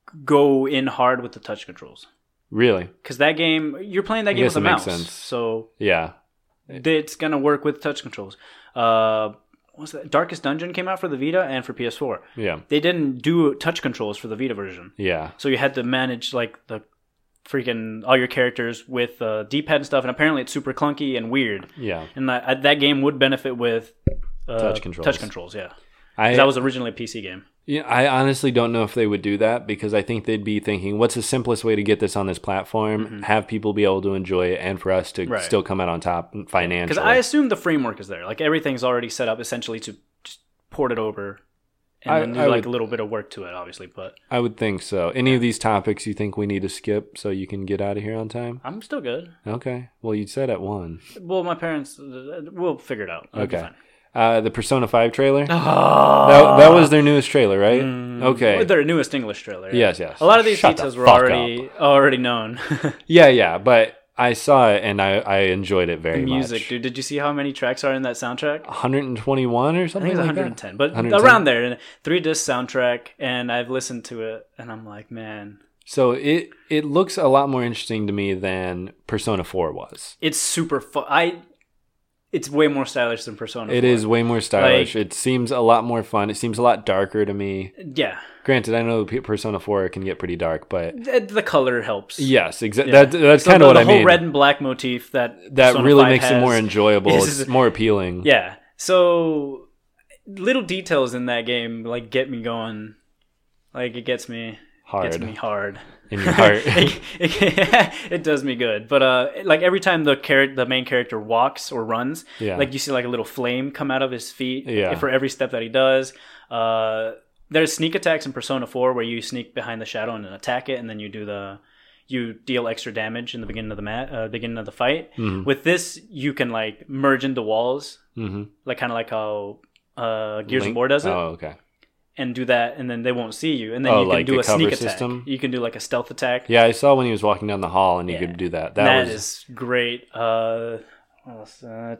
go in hard with the touch controls. Really? Because that game, you're playing that game guess with a it makes mouse, sense. so Yeah. it's gonna work with touch controls. Uh, what was that? Darkest Dungeon came out for the Vita and for P S four. Yeah. They didn't do touch controls for the Vita version, Yeah. so you had to manage like the freaking all your characters with uh, D-pad and stuff. And apparently, it's super clunky and weird. Yeah. And that that game would benefit with uh, Touch controls. Touch controls, yeah. 'Cause I that was originally a P C game. Yeah, I honestly don't know if they would do that because I think they'd be thinking, what's the simplest way to get this on this platform, have people be able to enjoy it, and for us to Mm-hmm. Right. still come out on top financially. Because I assume the framework is there. Like everything's already set up essentially to just port it over and I- then do I like would- a little bit of work to it, obviously. But I would think so. Any of these topics you think we need to skip so you can get out of here on time? I'm still good. Okay. Well, you said at one. Well, my parents, uh, we'll figure it out. It'll be Okay. fine. Uh, the Persona five trailer. Oh, That, that was their newest trailer, right? Okay. Well, their newest English trailer. yeah. Yes, yes. A lot of these Shut the details were fuck already already known. Yeah, yeah. But I saw it and I, I enjoyed it very The music, much. dude. Did you see how many tracks are in that soundtrack? one hundred twenty-one or I something think it's like one hundred ten, that? but one hundred ten? around there. And three disc soundtrack, and I've listened to it, and I'm like, man, So it it looks a lot more interesting to me than Persona four was. it's super fun. I, it's way more stylish than Persona. It four. is way more stylish. Like- it seems a lot more fun. It seems a lot darker to me. Yeah, Granted, I know P- Persona four can get pretty dark, but the, the color helps. yes, exactly. Yeah. That, that's So kind of the, what the I whole mean. red and black motif that that Persona really five makes it has more enjoyable. is- It's more appealing. Yeah. So little details in that game like get me going. Like it gets me Hard gets me hard. in your heart. it, it, it does me good. But uh like every time the char- the main character walks or runs, Yeah. like you see like a little flame come out of his feet Yeah. for every step that he does. Uh there's sneak attacks in Persona four where you sneak behind the shadow and then attack it, and then you do the you deal extra damage in the beginning of the mat, uh, beginning of the fight. Mhm. With this, you can like merge into walls, hmm like kind of like how uh, Gears Link- of War does it, Oh, okay. and do that, and then they won't see you, and then Oh, you can like do a a sneak cover attack. system? You can do like a stealth attack. Yeah, I saw when he was walking down the hall, and he Yeah. could do that. That, That was is great. Uh, what else? Uh,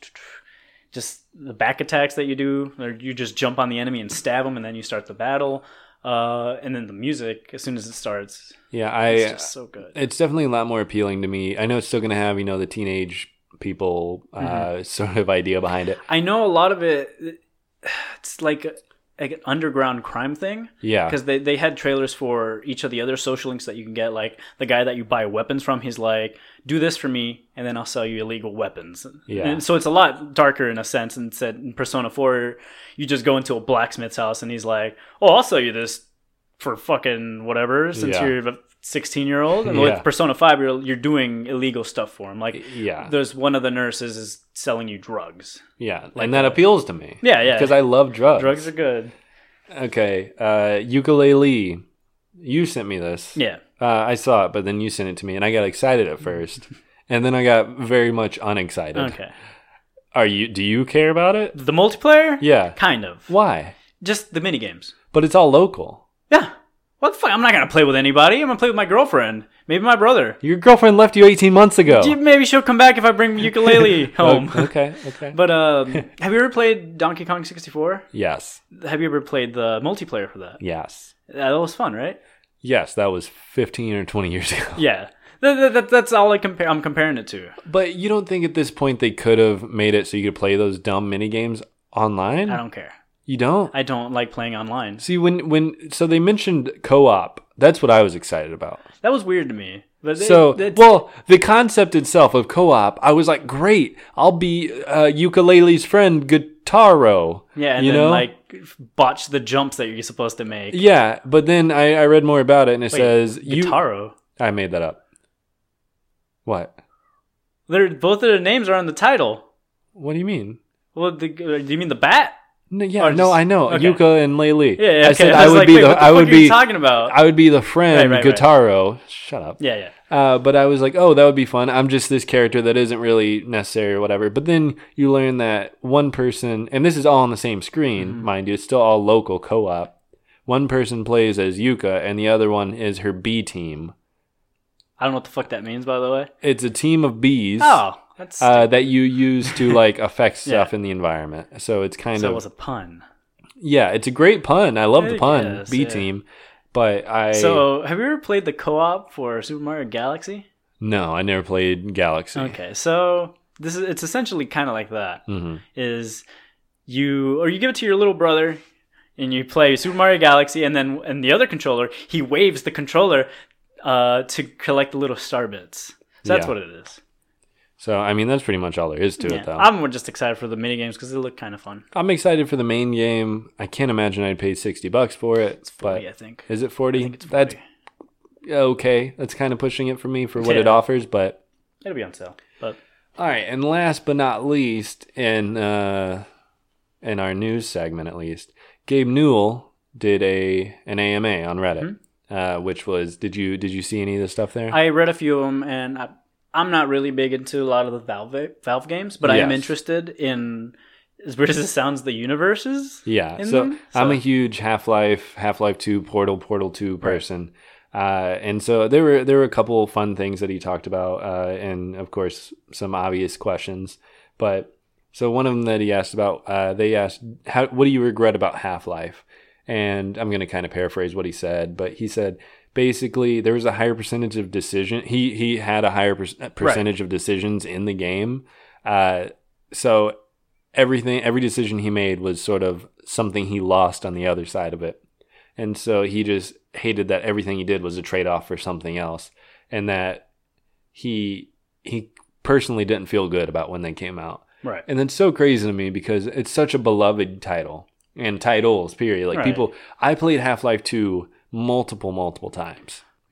just the back attacks that you do, or you just jump on the enemy and stab them, and then you start the battle. Uh, and then the music, as soon as it starts, yeah. I it's just so good. it's definitely a lot more appealing to me. I know it's still going to have, you know, the teenage people uh, Mm-hmm. sort of idea behind it. I know a lot of it. It's like, a, like an underground crime thing. Yeah. Because they, they had trailers for each of the other social links that you can get. Like the guy that you buy weapons from, he's like, do this for me, and then I'll sell you illegal weapons. Yeah. And so it's a lot darker in a sense. And said in Persona four, you just go into a blacksmith's house, and he's like, oh, I'll sell you this for fucking whatever, since Yeah. you're a sixteen year old. And Yeah. with Persona five, you're, you're doing illegal stuff for him. Like, Yeah. there's one of the nurses is selling you drugs. Yeah. And that appeals to me. Yeah, yeah. Because I love drugs. Drugs are good. Okay. Uh, ukulele. You sent me this. Yeah. Uh, I saw it, but then you sent it to me, and I got excited at first, and then I got very much unexcited. Okay. Are you? Do you care about it? The multiplayer? Yeah. Kind of. Why? Just the mini games. But it's all local. Yeah. What the fuck? I'm not gonna play with anybody. I'm gonna play with my girlfriend. Maybe my brother. Your girlfriend left you eighteen months ago. Maybe she'll come back if I bring ukulele home. Oh, okay. Okay. But um, have you ever played Donkey Kong sixty-four? yes. Have you ever played the multiplayer for that? Yes. That was fun, right? Yes. That was fifteen or twenty years ago. Yeah. That, that, that- that's all I compare. I'm comparing it to. But you don't think at this point they could have made it so you could play those dumb mini games online? I don't care. You don't? I don't like playing online. See, when when so they mentioned co-op. That's what I was excited about. That was weird to me. But it- So, it's- well, the concept itself of co-op, I was like, great. I'll be uh, ukulele's friend, Guitaro. yeah, and you then know? like botch the jumps that you're supposed to make. Yeah, but then I, I read more about it, and it Wait, says you. Guitaro. I made that up. What? They're, both of their names are on the title. What do you mean? Well, the, do you mean the bat? No, yeah, Or no, just- I know okay. Yuka and Lele. Yeah, yeah. I Okay. said I, I, was would like, be wait, the what the I fuck would are be you talking about? I would be the friend Right, right, right. Guitaro. Shut up. yeah, yeah. Uh, but I was like, oh, that would be fun. I'm just this character that isn't really necessary or whatever. But then you learn that one person, and this is all on the same screen, Mm-hmm. mind you, it's still all local co-op. One person plays as Yuka, and the other one is her bee team. I don't know what the fuck that means, by the way. It's a team of bees Oh, that's uh, that you use to like affect stuff Yeah. in the environment. So it's kind so of it was a pun. yeah, it's a great pun. I love the I pun, guess, bee yeah. team. But I So, have you ever played the co-op for Super Mario Galaxy? no, I never played Galaxy. Okay, so this is it's essentially kind of like that. hmm Is you or you give it to your little brother, and you play Super Mario Galaxy, and then and the other controller he waves the controller uh, to collect the little star bits. So that's Yeah. what it is. So I mean, that's pretty much all there is to Yeah. it, though. I'm more just excited for the mini games because they look kind of fun. I'm excited for the main game. I can't imagine I'd pay sixty bucks for it. It's forty, but I think. is it forty? I think it's forty. That's okay. That's kind of pushing it for me for what it Yeah. offers. But It'll be on sale. But all right, and last but not least, in uh, in our news segment at least, Gabe Newell did a an A M A on Reddit, uh, which was did you did you see any of the stuff there? I read a few of them, and I, I'm not really big into a lot of the Valve Valve games, but I am Yes. interested in, as weird as it sounds, the universes. Yeah, in so, them, I'm so- a huge Half Life, Half Life Two, Portal, Portal Two person, uh, and so there were there were a couple fun things that he talked about, uh, and of course some obvious questions. But so one of them that he asked about, uh, they asked, "How what do you regret about Half Life?" And I'm going to kind of paraphrase what he said, but he said basically there was a higher percentage of decision. He he had a higher per- percentage of decisions in the game, uh, so. Everything, every decision he made was sort of something he lost on the other side of it. And so he just hated that everything he did was a trade-off for something else. And that he, he personally didn't feel good about when they came out. Right. And that's so crazy to me because it's such a beloved title and titles, period. Like Right. people, I played Half-Life two multiple, multiple times.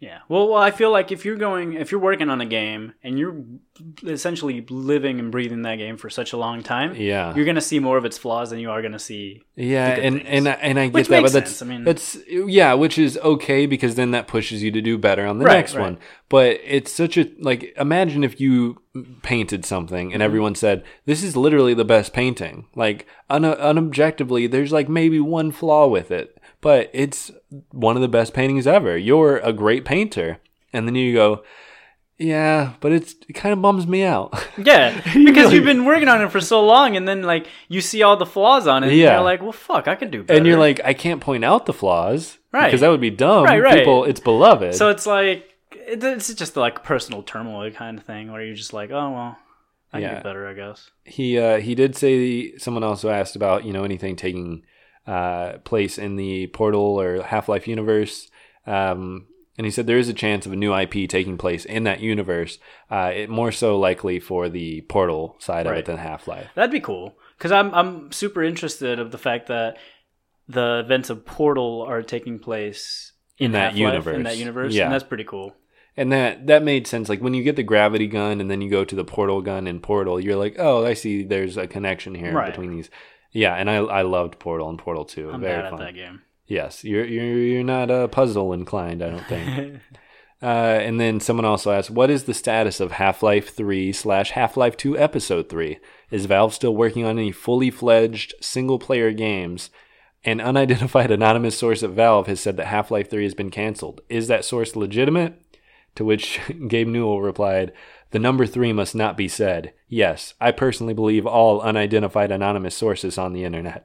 Yeah. Well, well, I feel like if you're going, if you're working on a game and you're essentially living and breathing that game for such a long time, yeah, you're gonna see more of its flaws than you are gonna see. Yeah, and, things. and and I get Which that, makes but that's sense. I mean, that's yeah, which is okay because then that pushes you to do better on the Right, next right. one. But it's such a like imagine if you painted something and Mm-hmm. everyone said this is literally the best painting. Like un- unobjectively, there's like maybe one flaw with it, but it's one of the best paintings ever. You're a great painter, and then you go, yeah, but it's it kind of bums me out. yeah, because you've been working on it for so long, and then like you see all the flaws on it, and Yeah. you're like, well, fuck, I could do better. And you're like, I can't point out the flaws, Right. Because that would be dumb. Right, right. People, it's beloved. so it's like it- it's just like personal turmoil kind of thing where you're just like, oh well, I can Yeah. do better, I guess. He uh, he did say someone also asked about you know anything taking uh, place in the Portal or Half-Life universe, um, and he said there is a chance of a new I P taking place in that universe. Uh, it more so likely for the Portal side of Right. it than Half-Life. That'd be cool because I'm I'm super interested of the fact that the events of Portal are taking place In that Half-Life, universe. in that universe, Yeah. and that's pretty cool. And that that made sense. Like when you get the gravity gun and then you go to the portal gun in Portal, you're like, oh, I see. There's a connection here Right. between these. Yeah, and I I loved Portal and Portal two. I'm Very bad fun. at that game. Yes, you're you're you're not uh, puzzle inclined, I don't think. uh, and then someone also asked, what is the status of Half-Life three slash Half-Life two Episode three? Is Valve still working on any fully fledged single player games? An unidentified anonymous source at Valve has said that Half-Life three has been canceled. Is that source legitimate? To which Gabe Newell replied, the number three must not be said. Yes, I personally believe all unidentified anonymous sources on the internet.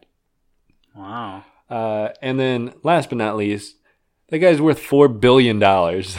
Wow. Uh, and then, last but not least, that guy's worth four billion dollars.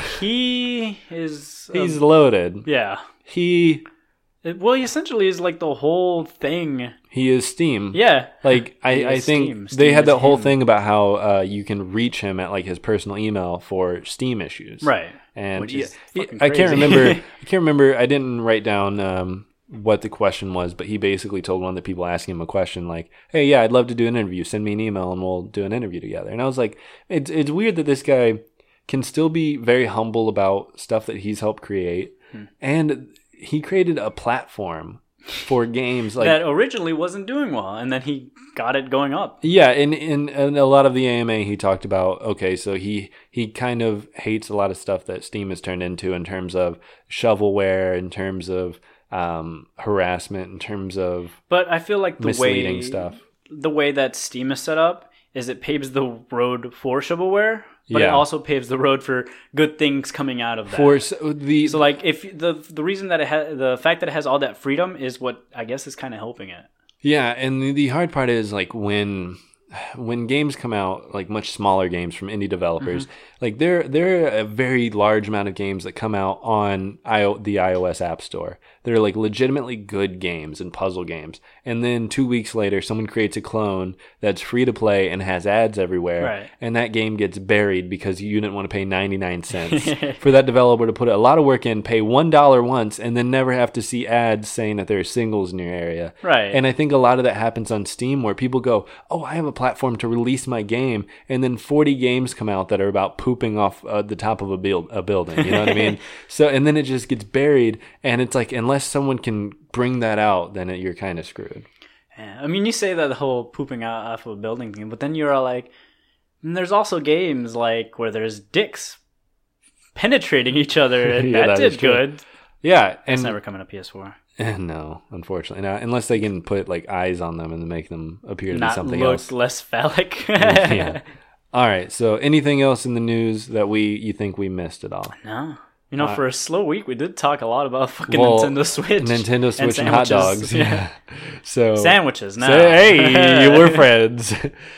He is. He's um, loaded. yeah. He It- well, he essentially is like the whole thing. he is Steam. Yeah. Like, I, He I is think Steam. they Steam had is that whole him. thing about how uh, you can reach him at, like, his personal email for Steam issues. Right. And Which yeah, is he- fucking I can't crazy. remember. I can't remember. I didn't write down um, what the question was, but he basically told one of the people asking him a question like, "Hey, yeah, I'd love to do an interview. Send me an email and we'll do an interview together." And I was like, "It's it's weird that this guy can still be very humble about stuff that he's helped create, Hmm. and he created a platform for games like." that originally wasn't doing well, and then he got it going up. Yeah, in, in in a lot of the A M A, he talked about okay, so he he kind of hates a lot of stuff that Steam has turned into in terms of shovelware, in terms of um, harassment, in terms of But I feel like the misleading way stuff. the way that Steam is set up is it paves the road for shovelware, but it Yeah. also paves the road for good things coming out of that. For so the so like if the the reason that it has the fact that it has all that freedom is what I guess is kind of helping it. yeah, and the, the hard part is like when when games come out, like much smaller games from indie developers, like there there are a very large amount of games that come out on I O, the iOS App Store. They're like legitimately good games and puzzle games, and then two weeks later, someone creates a clone that's free to play and has ads everywhere, Right. and that game gets buried because you didn't want to pay ninety-nine cents for that developer to put a lot of work in, pay one dollar once, and then never have to see ads saying that there are singles in your area. Right. And I think a lot of that happens on Steam where people go, oh, I have a platform to release my game. And then forty games come out that are about pooping off uh, the top of a, build, a building. You know what I mean? So, and then it just gets buried. And it's like, unless someone can bring that out, then it, you're kind of screwed. Yeah. I mean, you say that the whole pooping out off of a building thing, but then you're all like, and there's also games like where there's dicks penetrating each other, and Yeah, that, that is did true. good. Yeah. It's And never coming to P S four. no, unfortunately not. Unless they can put like eyes on them and make them appear to be Not something look else. less phallic. Yeah. All right. So anything else in the news that we you think we missed at all? No. You know, Uh, for a slow week, we did talk a lot about fucking Well, Nintendo Switch. Nintendo Switch and, hot sandwiches. dogs. Yeah. So Sandwiches, now. So, hey, we're friends.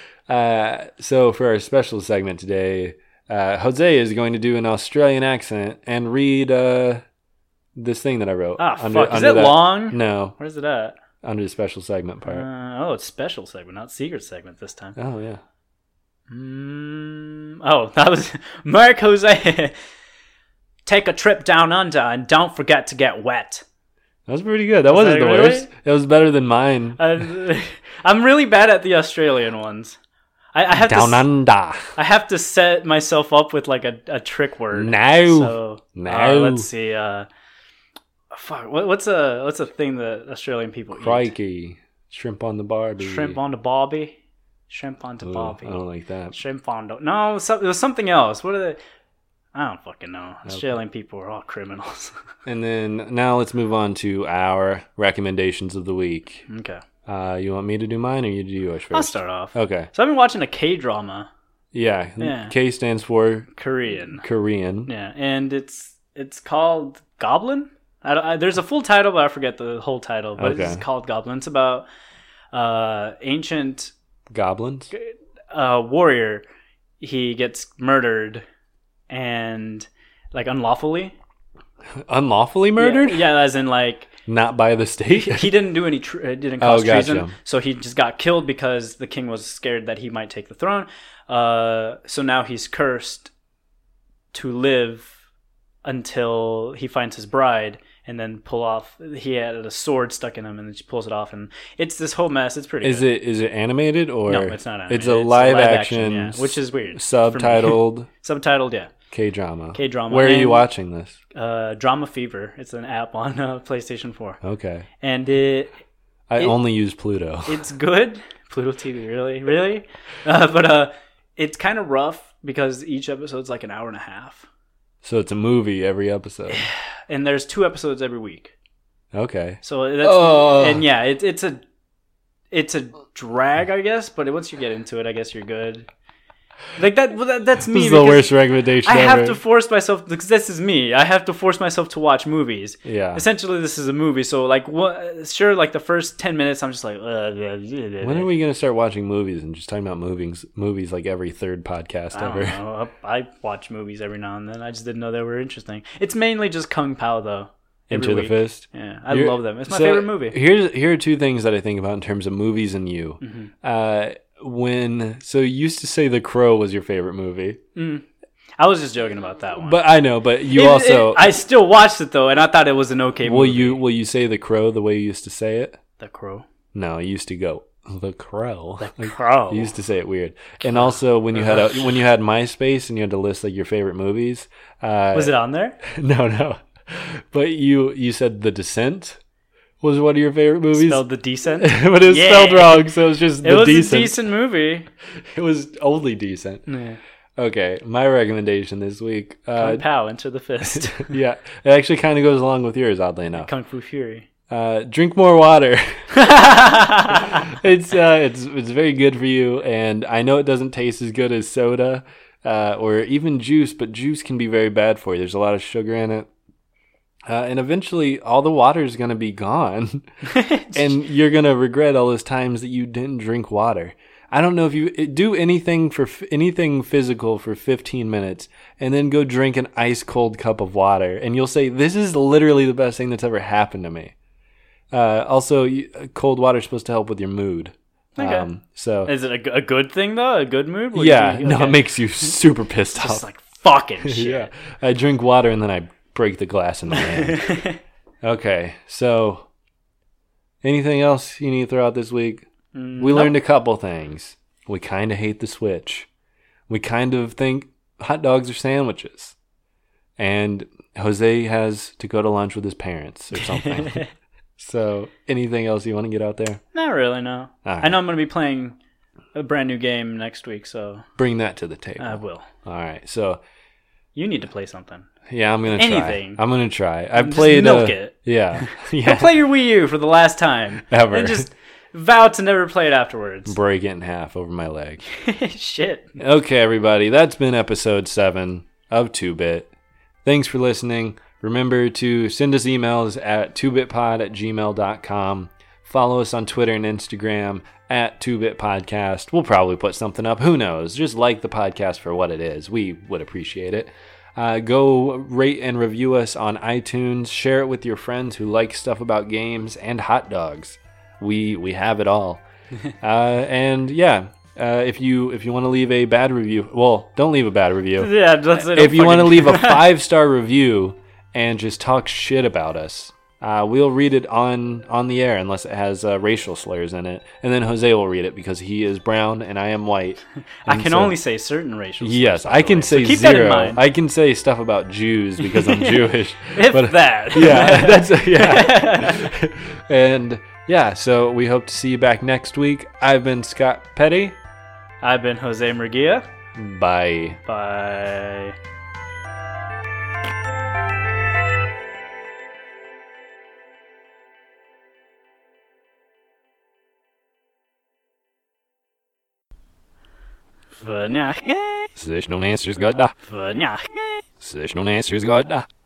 Uh, so for our special segment today, uh, Jose is going to do an Australian accent and read uh, this thing that I wrote. Ah, under- fuck. Is under it that- long? No, Where's it at? under the special segment part. Uh, oh, it's special segment, not secret segment this time. oh, yeah. Mm, oh, that was Mark Jose. Take a trip down under and don't forget to get wet. That was pretty good. That wasn't that the really? worst. It was better than mine. Uh, I'm really bad at the Australian ones. I, I have Down to. under. I have to set myself up with like a, a trick word. No. So, No. Uh, let's see. Uh, fuck. What, what's a what's a thing that Australian people eat? Crikey. Shrimp on the barbie. Shrimp on the barbie. Shrimp on the Ooh, barbie. I don't like that. Shrimp on the no. So, it was something else. What are they? I don't fucking know. Australian people are all criminals. And then now let's move on to our recommendations of the week. Okay. Uh, you want me to do mine or you do yours first? I'll start off. Okay. So I've been watching a K-drama. Yeah. Yeah. K stands for Korean. Korean. Yeah, and it's it's called Goblin. I, don't, I there's a full title, but I forget the whole title. But Okay. it's called Goblin. It's about uh ancient Goblins? uh warrior. He gets murdered, and like unlawfully. Unlawfully murdered? Yeah, yeah, as in like. Not by the state? He didn't do any. Tr- didn't cause Oh, gotcha. treason, so he just got killed because the king was scared that he might take the throne. Uh, so now he's cursed to live until he finds his bride, and then pull off. He had a sword stuck in him, and then she pulls it off, and it's this whole mess. It's pretty. Is good. it is it animated or No, it's not animated. It's a live, action, yeah, which is weird. subtitled Subtitled, yeah. K drama. K drama. Where are you And, watching this? Uh, Drama Fever. It's an app on uh, PlayStation four, Okay. and it I It- only use Pluto. it's good. Pluto T V, really, really. Uh, but uh, it's kind of rough because each episode's like an hour and a half, So it's a movie every episode. and there's two episodes every week. Okay. So that's Oh. and yeah, it's it's a it's a drag, I guess. But once you get into it, I guess you're good. Like that. Well, that that's me. This is the because worst recommendation I ever. have to force myself because this is me. I have to force myself to watch movies. Yeah. Essentially, this is a movie. So like, what? Sure, like the first ten minutes, I'm just like, uh, When are we going to start watching movies and just talking about movies movies like every third podcast I don't ever? know. I watch movies every now and then. I just didn't know they were interesting. It's mainly just Kung Pao though. every Into the week. Fist? Yeah, I You're- love them. It's my so favorite movie. Here's here are two things that I think about in terms of movies and you. Mm-hmm. Uh, when so you used to say The Crow was your favorite movie, Mm. I was just joking about that one. but I know, but you It- also it- I still watched it though, and I thought it was an okay will movie. you will you say The Crow the way you used to say it? The Crow. No, you used to go The Crow. The Crow. You used to say it weird. And also when you had a, when you had MySpace and you had to list like your favorite movies. Uh, Was it on there? No, no. But you you said The Descent was one of your favorite movies. Spelled The Decent. But it was Yeah. spelled wrong, so it was just It The was Decent. a decent movie. It was only decent. Yeah. Okay, my recommendation this week. Uh, Kung Pao, Enter the Fist. yeah, it actually kind of goes along with yours, oddly enough. Kung Fu Fury. Uh, drink more water. it's uh, it's it's very good for you, and I know it doesn't taste as good as soda uh, or even juice, but juice can be very bad for you. There's a lot of sugar in it. Uh, and eventually, all the water is going to be gone, and you're going to regret all those times that you didn't drink water. I don't know if you do anything for f- anything physical for fifteen minutes, and then go drink an ice cold cup of water, and you'll say, "This is literally the best thing that's ever happened to me." Uh, also, you, cold water is supposed to help with your mood. Okay. Um, so Is it a, g- a good thing though? A good mood? Like, yeah, you- no, okay. it makes you super pissed Just off. like fucking shit. Yeah, I drink water and then I break the glass in my hand. Okay, so anything else you need to throw out this week? Mm, We nope. learned a couple things. We kind of hate the Switch. We kind of think hot dogs are sandwiches. And Jose has to go to lunch with his parents or something. So, anything else you want to get out there? Not really, no. All right. I know I'm going to be playing a brand new game next week, so Bring that to the table. I will. All right. So, You need to play something. yeah, I'm going to try. Anything. I'm going to try. I Just played milk uh, it. Yeah. Go Yeah. play your Wii U for the last time. Ever. And just vow to never play it afterwards. Break it in half over my leg. Shit. Okay, everybody, that's been episode seven of two bit. Thanks for listening. Remember to send us emails at two bit pod at gmail dot com. Follow us on Twitter and Instagram at two bit podcast. We'll probably put something up. Who knows? Just like the podcast for what it is. We would appreciate it. Uh, go rate and review us on iTunes. Share it with your friends who like stuff about games and hot dogs. We we have it all. uh, and yeah, uh, if you if you want to leave a bad review, well, don't leave a bad review. Yeah, that's it. If you want to leave a five star review and just talk shit about us, uh, we'll read it on, on the air unless it has uh, racial slurs in it. And then Jose will read it because he is brown and I am white. I And can so- only say certain racial slurs. Yes, by I the can way, so say keep zero. that in mind. I can say stuff about Jews because I'm Jewish. If but- that. Yeah, that's yeah. And yeah, so we hope to see you back next week. I've been Scott Petty. I've been Jose Murguia. Bye. Bye. Vanya. Sessional answers, God. Vanya. Sessional answers, God.